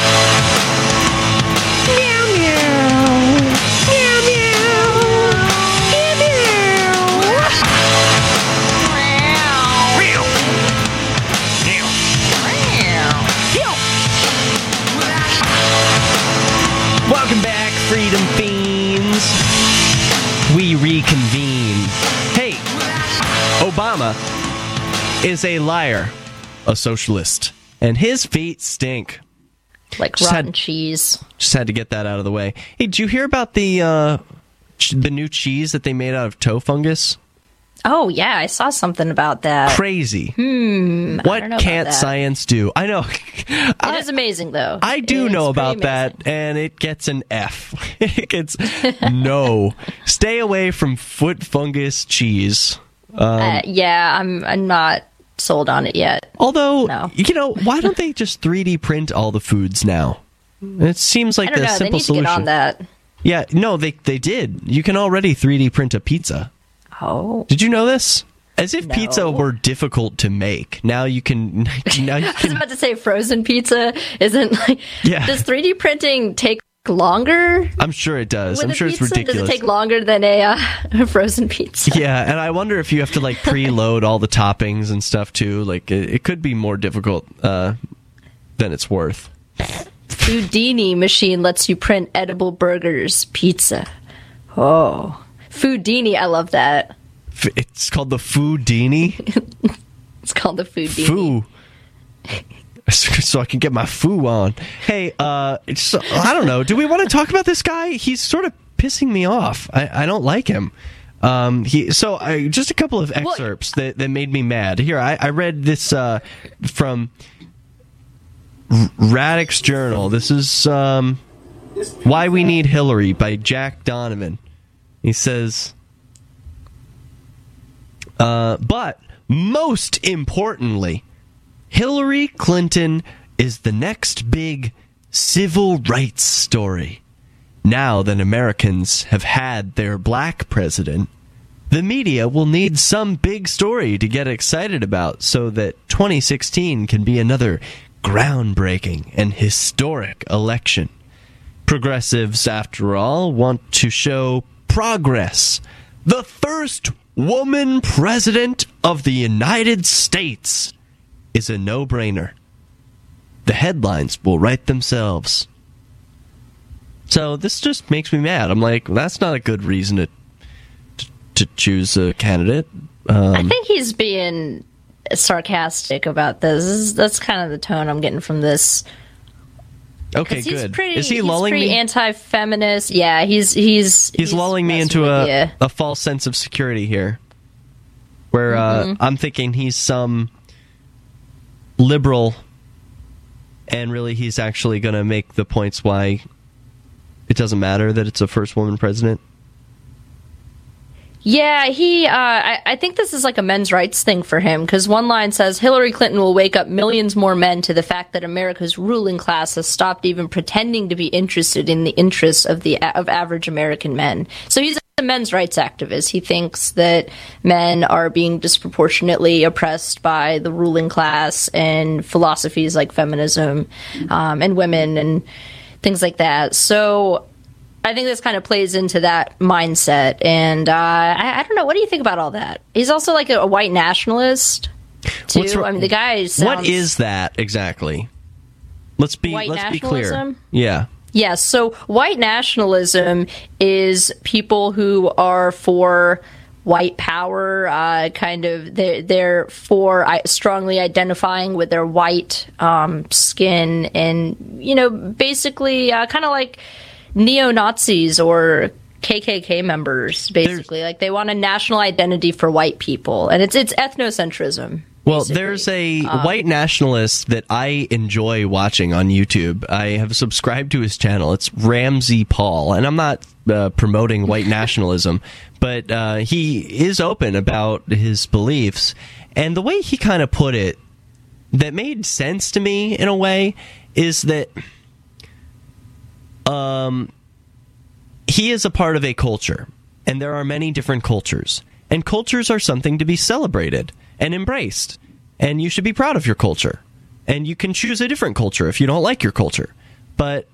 Welcome back, Freedom Fiends. We reconvene. Hey, Obama is a liar, a socialist, and his feet stink. Like rotten cheese. Just had to get that out of the way. Hey, did you hear about the new cheese that they made out of toe fungus? Oh, yeah, I saw something about that. Crazy. What can't science do? I know. It is amazing, though. I do know about that, and it gets an F. It gets no. Stay away from foot fungus cheese. Yeah, I'm not sold on it yet. Although, no. You know, why don't they just 3D print all the foods now? It seems like the simple solution. They need to get on that. Yeah, no, they did. You can already 3D print a pizza. Oh. Did you know this? As if pizza were difficult to make. Now you can... I was about to say frozen pizza isn't like... Yeah. Does 3D printing take longer? I'm sure it does. I'm sure it's ridiculous. Does it take longer than a frozen pizza? Yeah, and I wonder if you have to like preload all the toppings and stuff too. Like it could be more difficult than it's worth. Foodini machine lets you print edible burgers, pizza. Oh, Foodini, I love that. It's called the Foodini. It's called the Foodini. Foo. So I can get my foo on. Hey, I don't know. Do we want to talk about this guy? He's sort of pissing me off. I don't like him. Just a couple of excerpts that made me mad. Here, I read this from Radix Journal. This is Why We Need Hillary by Jack Donovan. He says, but most importantly, Hillary Clinton is the next big civil rights story. Now that Americans have had their black president, the media will need some big story to get excited about so that 2016 can be another groundbreaking and historic election. Progressives, after all, want to show progress. The first woman president of the United States is a no-brainer. The headlines will write themselves. So this just makes me mad. I'm like, that's not a good reason to choose a candidate. I think he's being sarcastic about this. That's kind of the tone I'm getting from this. Okay, good. Is he lulling me? He's pretty anti-feminist. Yeah, he's lulling me into a false sense of security here, where I'm thinking he's some liberal, and really he's actually going to make the points why it doesn't matter that it's a first woman president. Yeah, I think this is like a men's rights thing for him, because one line says Hillary Clinton will wake up millions more men to the fact that America's ruling class has stopped even pretending to be interested in the interests of average American men. So he's a men's rights activist. He thinks that men are being disproportionately oppressed by the ruling class and philosophies like feminism and women and things like that. So I think this kind of plays into that mindset, and I don't know. What do you think about all that? He's also like a white nationalist, too. I mean, the guy sounds... What is that exactly? Let's be clear. Yeah. Yeah, so white nationalism is people who are for white power, they're for strongly identifying with their white skin, and, basically kind of like neo-Nazis or KKK members, basically. Like, they want a national identity for white people, and it's ethnocentrism. Well, there's a white nationalist that I enjoy watching on YouTube. I have subscribed to his channel. It's Ramsey Paul, and I'm not promoting white nationalism, but he is open about his beliefs. And the way he kind of put it that made sense to me in a way is that he is a part of a culture, and there are many different cultures, and cultures are something to be celebrated and embraced, and you should be proud of your culture, and you can choose a different culture if you don't like your culture, but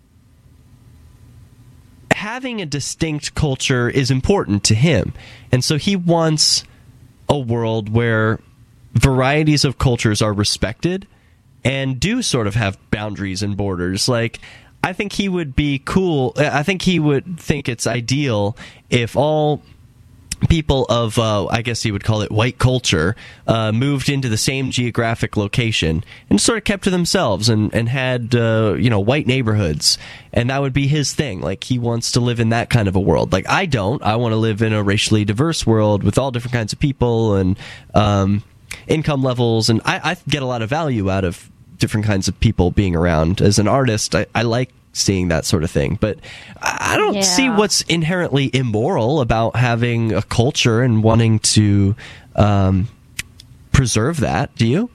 having a distinct culture is important to him, and so he wants a world where varieties of cultures are respected and do sort of have boundaries and borders. Like, I think he would be cool. I think he would think it's ideal if all people of, I guess he would call it white culture, moved into the same geographic location and sort of kept to themselves and had, white neighborhoods. And that would be his thing. Like, he wants to live in that kind of a world. Like, I don't. I want to live in a racially diverse world with all different kinds of people and income levels. And I get a lot of value out of different kinds of people being around. As an artist, I like seeing that sort of thing, but I don't see what's inherently immoral about having a culture and wanting to preserve that. Do you?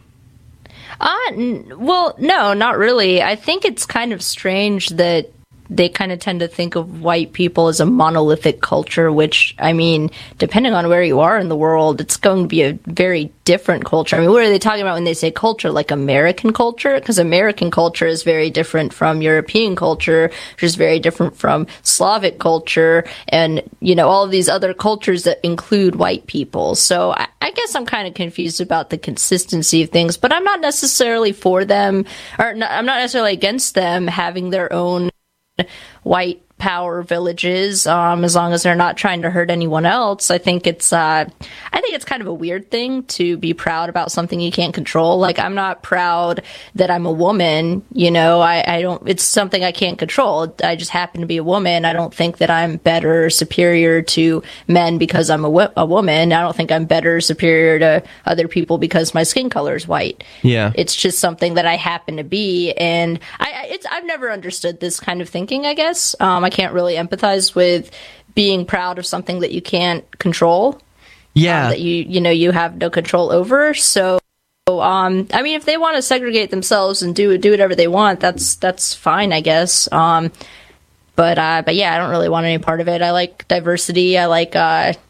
Well, no, not really. I think it's kind of strange that they kind of tend to think of white people as a monolithic culture, which, I mean, depending on where you are in the world, it's going to be a very different culture. I mean, what are they talking about when they say culture? Like American culture? Because American culture is very different from European culture, which is very different from Slavic culture, and, all of these other cultures that include white people. So I guess I'm kind of confused about the consistency of things, but I'm not necessarily for them, or I'm not necessarily against them having their own white power villages, as long as they're not trying to hurt anyone else. I think it's kind of a weird thing to be proud about something you can't control. Like, I'm not proud that I'm a woman, I don't, it's something I can't control. I just happen to be a woman. I don't think that I'm better or superior to men because I'm a woman. I don't think I'm better or superior to other people because my skin color is white. Yeah. It's just something that I happen to be. And I've never understood this kind of thinking, I guess. I can't really empathize with being proud of something that you can't control. Yeah. That you have no control over. So, I mean, if they want to segregate themselves and do whatever they want, that's fine, I guess. But yeah, I don't really want any part of it. I like diversity. I like,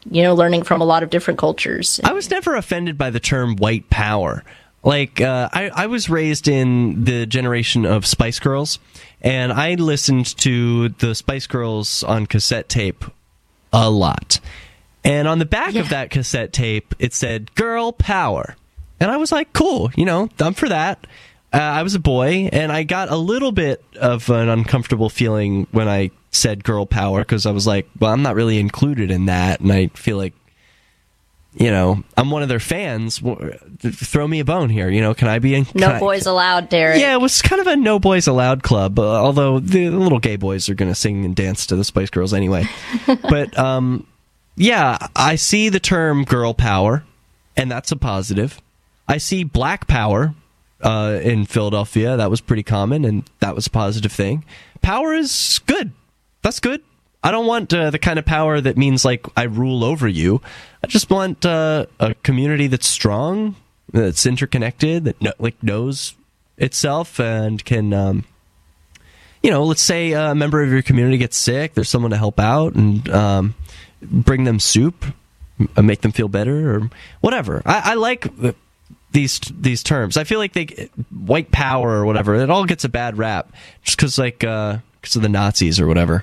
learning from a lot of different cultures. I was never offended by the term white power. Like, I was raised in the generation of Spice Girls, and I listened to the Spice Girls on cassette tape a lot. And on the back of that cassette tape, it said, girl power. And I was like, cool, I'm for that. I was a boy, and I got a little bit of an uncomfortable feeling when I said girl power, because I was like, well, I'm not really included in that, and I feel like, I'm one of their fans. Throw me a bone here, can I be in? No boys allowed, Derek. Yeah, it was kind of a no boys allowed club, although the little gay boys are going to sing and dance to the Spice Girls anyway. But, yeah, I see the term girl power, and that's a positive. I see black power in Philadelphia. That was pretty common, and that was a positive thing. Power is good. That's good. I don't want the kind of power that means, like, I rule over you. I just want a community that's strong, that's interconnected, that knows itself and can, let's say a member of your community gets sick, there's someone to help out and bring them soup, make them feel better, or whatever. I like these terms. I feel like white power or whatever, it all gets a bad rap just because of the Nazis or whatever.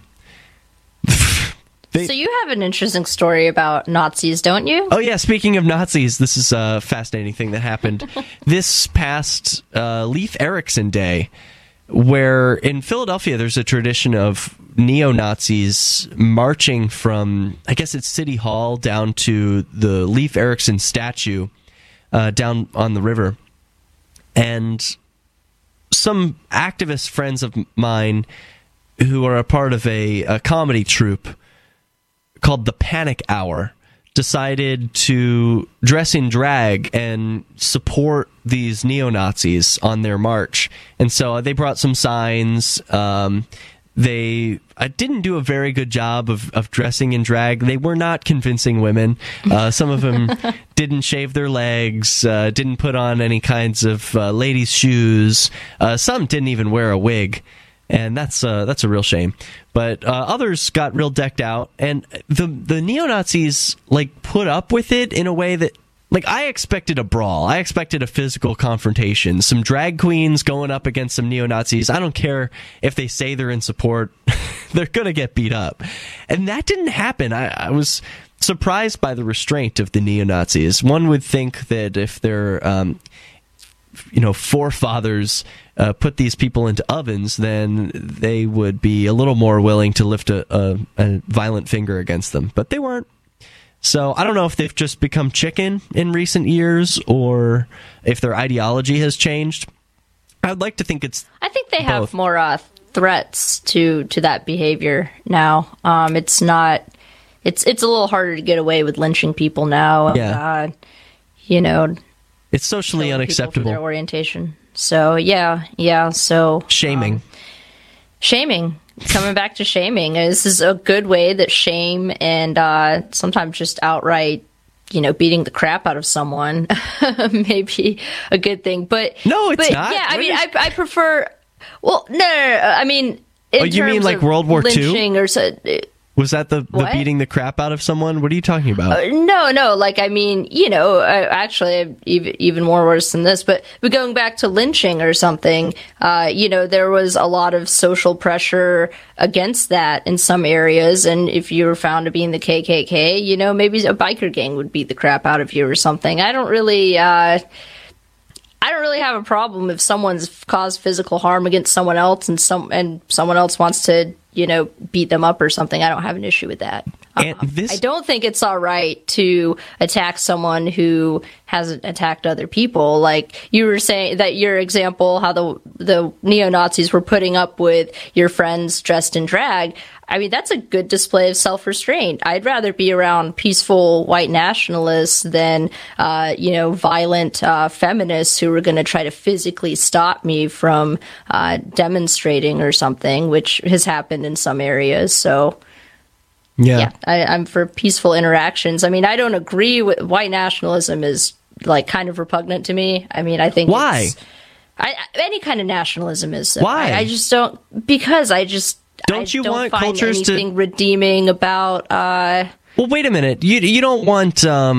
So you have an interesting story about Nazis, don't you? Oh, yeah. Speaking of Nazis, this is a fascinating thing that happened this past Leif Erikson Day, where in Philadelphia there's a tradition of neo-Nazis marching from, I guess it's City Hall, down to the Leif Erikson statue down on the river. And some activist friends of mine who are a part of a comedy troupe called the Panic Hour decided to dress in drag and support these neo-Nazis on their march. And so they brought some signs. I didn't do a very good job of dressing in drag. They were not convincing women. Some of them didn't shave their legs, didn't put on any kinds of ladies' shoes. Some didn't even wear a wig. And that's a real shame. But others got real decked out, and the neo-Nazis put up with it in a way that, I expected a brawl. I expected a physical confrontation. Some drag queens going up against some neo-Nazis. I don't care if they say they're in support. They're going to get beat up. And that didn't happen. I was surprised by the restraint of the neo-Nazis. One would think that if their forefathers put these people into ovens, then they would be a little more willing to lift a violent finger against them. But they weren't. So I don't know if they've just become chicken in recent years or if their ideology has changed. I'd like to think it's I think they both. have more threats to that behavior now. It's not. It's a little harder to get away with lynching people now. Yeah. It's socially unacceptable. For their orientation. So yeah. So shaming. Shaming. Coming back to shaming. This is a good way that shame and sometimes just outright, beating the crap out of someone may be a good thing. But no, it's not. Yeah, I mean, I prefer. Well, no. I mean, you mean like World War II? Lynching or so. Was that the beating the crap out of someone? What are you talking about? No. Actually, even more worse than this. But going back to lynching or something, there was a lot of social pressure against that in some areas. And if you were found to be in the KKK, maybe a biker gang would beat the crap out of you or something. I don't really have a problem if someone's caused physical harm against someone else and someone else wants to beat them up or something. I don't have an issue with that. I don't think it's all right to attack someone who hasn't attacked other people. Like you were saying that your example, how the neo-Nazis were putting up with your friends dressed in drag. I mean, that's a good display of self-restraint. I'd rather be around peaceful white nationalists than, violent feminists who are going to try to physically stop me from demonstrating or something, which has happened in some areas. So, yeah, I'm for peaceful interactions. I mean, I don't agree with white nationalism is kind of repugnant to me. I mean, I think why any kind of nationalism is. Why? I just don't, because I just. Don't you want find cultures anything redeeming about Well, wait a minute. You don't want,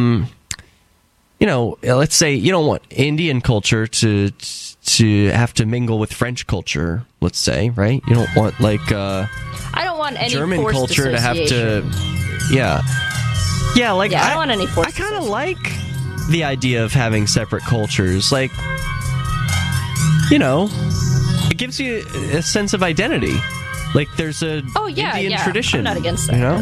let's say you don't want Indian culture to have to mingle with French culture, let's say, right? You don't want, I don't want any German forced culture to have to, I don't want any forced. I kind of like the idea of having separate cultures, it gives you a sense of identity. Like there's a Indian tradition. I'm not against that.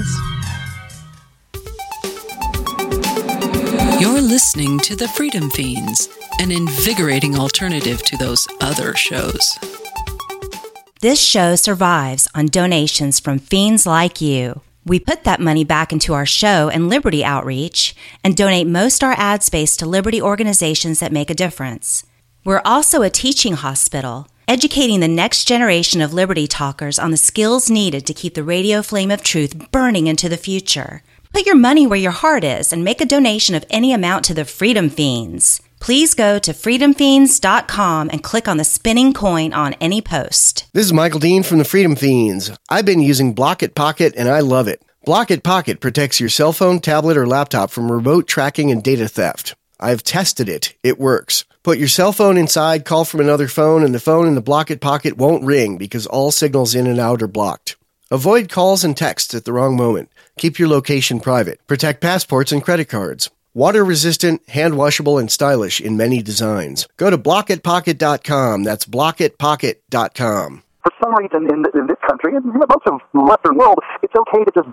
You're listening to The Freedom Fiends, an invigorating alternative to those other shows. This show survives on donations from fiends like you. We put that money back into our show and Liberty outreach and donate most our ad space to Liberty organizations that make a difference. We're also a teaching hospital, educating the next generation of Liberty talkers on the skills needed to keep the radio flame of truth burning into the future. Put your money where your heart is and make a donation of any amount to the Freedom Fiends. Please go to freedomfiends.com and click on the spinning coin on any post. This is Michael Dean from the Freedom Fiends. I've been using Block-It Pocket and I love it. Block-It Pocket protects your cell phone, tablet, or laptop from remote tracking and data theft. I've tested it. It works. Put your cell phone inside, call from another phone, and the phone in the Block-It Pocket won't ring because all signals in and out are blocked. Avoid calls and texts at the wrong moment. Keep your location private. Protect passports and credit cards. Water-resistant, hand-washable, and stylish in many designs. Go to blockitpocket.com. That's blockitpocket.com. For some reason in this country, and in most of the Western world, it's okay to just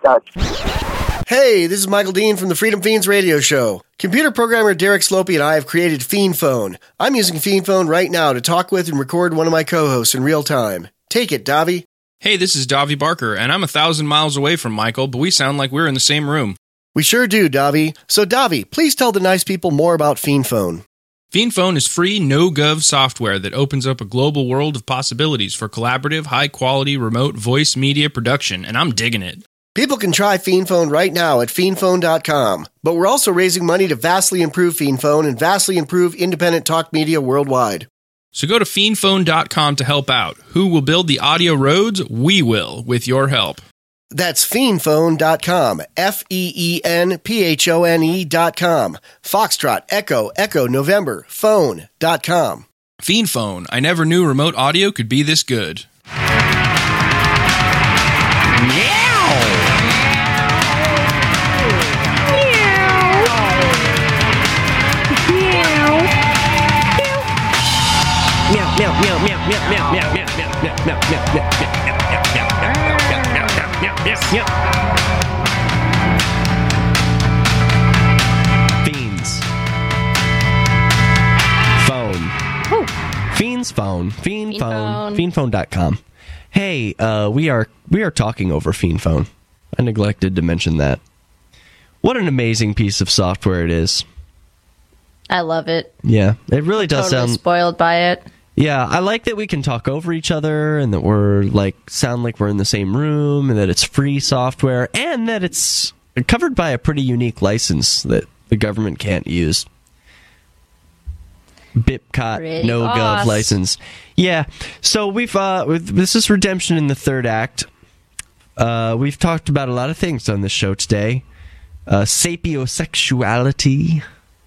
Hey, this is Michael Dean from the Freedom Fiends radio show. Computer programmer Derek Slopey and I have created Fiend Phone. I'm using Fiend Phone right now to talk with and record one of my co-hosts in real time. Take it, Davi. Hey, this is Davi Barker, and I'm 1,000 miles away from Michael, but we sound like we're in the same room. We sure do, Davi. So, Davi, please tell the nice people more about Fiend Phone. Fiend Phone is free, no-gov software that opens up a global world of possibilities for collaborative, high-quality, remote voice media production, and I'm digging it. People can try Fiend Phone right now at fiendphone.com, but we're also raising money to vastly improve Fiend Phone and vastly improve independent talk media worldwide. So go to fiendphone.com to help out. Who will build the audio roads? We will, with your help. That's fiendphone.com, FEENPHONE.com, Foxtrot, Echo, November, phone.com. Fiend Phone. I never knew remote audio could be this good. Fiends. Phone. Ooh. Fiends Phone. Fiend Phone. Fiendphone.com. Hey, we are talking over Fiend Phone. I neglected to mention that. What an amazing piece of software it is. I love it. Yeah, it really does totally sound spoiled by it. Yeah, I like that we can talk over each other and that we're sound like we're in the same room and that it's free software and that it's covered by a pretty unique license that the government can't use. BIPCOT no-gov license. Yeah, so we've this is Redemption in the Third Act. We've talked about a lot of things on this show today. Sapiosexuality.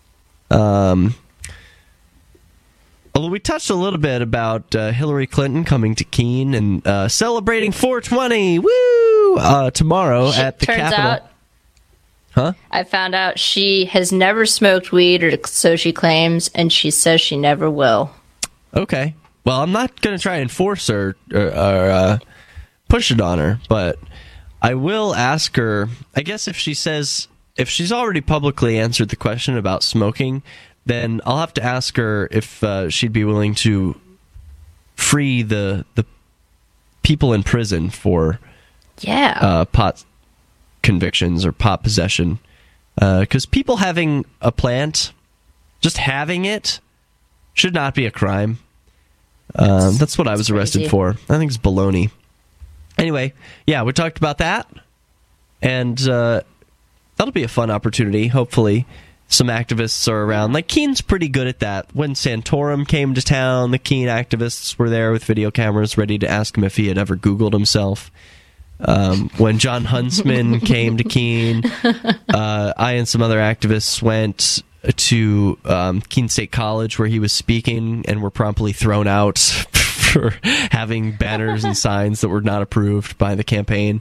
Although we touched a little bit about Hillary Clinton coming to Keene and celebrating 420, woo, tomorrow at the Capitol. I found out she has never smoked weed, or so she claims, and she says she never will. Okay. Well, I'm not going to try and force her or push it on her, but I will ask her, I guess if she's already publicly answered the question about smoking, then I'll have to ask her if she'd be willing to free the people in prison for pot convictions or pot possession. Because people having a plant, just having it, should not be a crime. That's what I was arrested for. I think it's baloney. Anyway, yeah, we talked about that. And that'll be a fun opportunity, hopefully. Some activists are around. Keene's pretty good at that. When Santorum came to town, the Keene activists were there with video cameras ready to ask him if he had ever Googled himself. When John Huntsman came to Keene, I and some other activists went to Keene State College where he was speaking and were promptly thrown out for having banners and signs that were not approved by the campaign.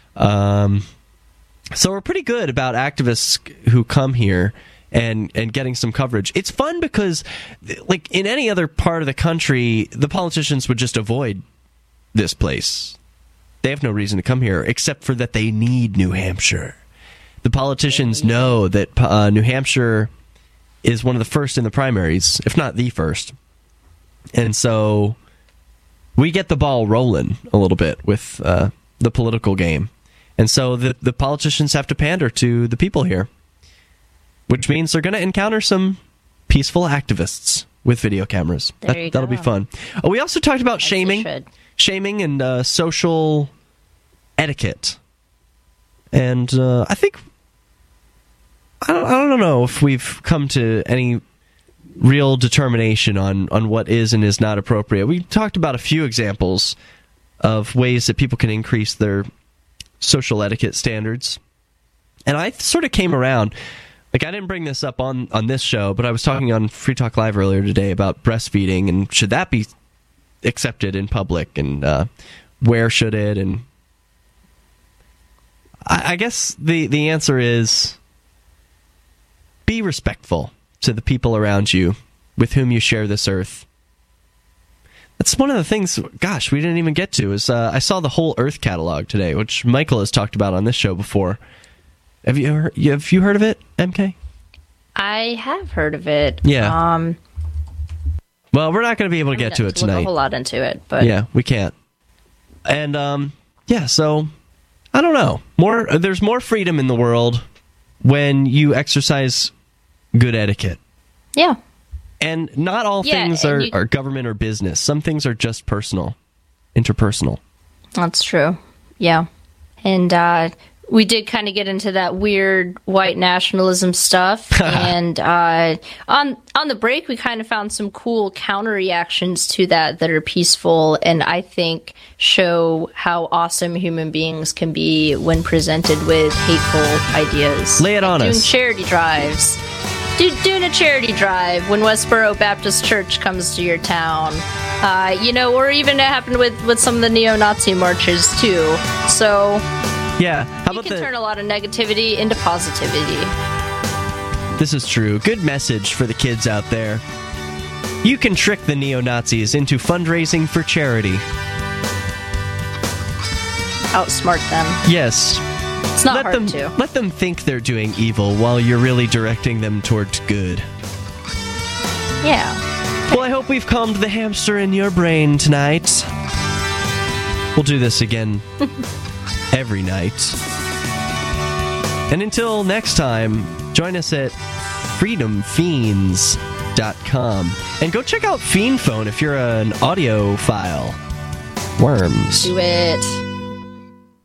So we're pretty good about activists who come here and getting some coverage. It's fun because, like in any other part of the country, the politicians would just avoid this place. They have no reason to come here, except for that they need New Hampshire. The politicians know that New Hampshire is one of the first in the primaries, if not the first. And so we get the ball rolling a little bit with the political game. And so the politicians have to pander to the people here, which means they're going to encounter some peaceful activists with video cameras. That'll be fun. Oh, we also talked about shaming and social etiquette. And I think, I don't know if we've come to any real determination on what is and is not appropriate. We talked about a few examples of ways that people can increase their social etiquette standards. And I sort of came around. Like, I didn't bring this up on this show, but I was talking on Free Talk Live earlier today about breastfeeding and should that be accepted in public and where should it? And I guess the answer is be respectful to the people around you with whom you share this earth. That's one of the things, gosh, we didn't even get to, is I saw the whole Earth catalog today, which Michael has talked about on this show before. Have you heard of it, MK? I have heard of it. Yeah. Well, we're not going to be able to get to it tonight. Look a whole lot into it, but yeah, we can't. And so I don't know. There's more freedom in the world when you exercise good etiquette. Yeah. And not all things are government or business. Some things are just personal, interpersonal. That's true. Yeah. And we did kind of get into that weird white nationalism stuff. And on the break, we kind of found some cool counter reactions to that are peaceful and I think show how awesome human beings can be when presented with hateful ideas. Lay it on us. Doing charity drives. Doing a charity drive when Westboro Baptist Church comes to your town. Or even it happened with some of the neo-Nazi marches, too. So, yeah, you can turn a lot of negativity into positivity. This is true. Good message for the kids out there. You can trick the neo-Nazis into fundraising for charity. Outsmart them. Yes. It's not hard to. Let them think they're doing evil while you're really directing them towards good. Yeah. Well, I hope we've calmed the hamster in your brain tonight. We'll do this again every night. And until next time, join us at freedomfiends.com. And go check out Fiend Phone if you're an audiophile. Worms. Do it.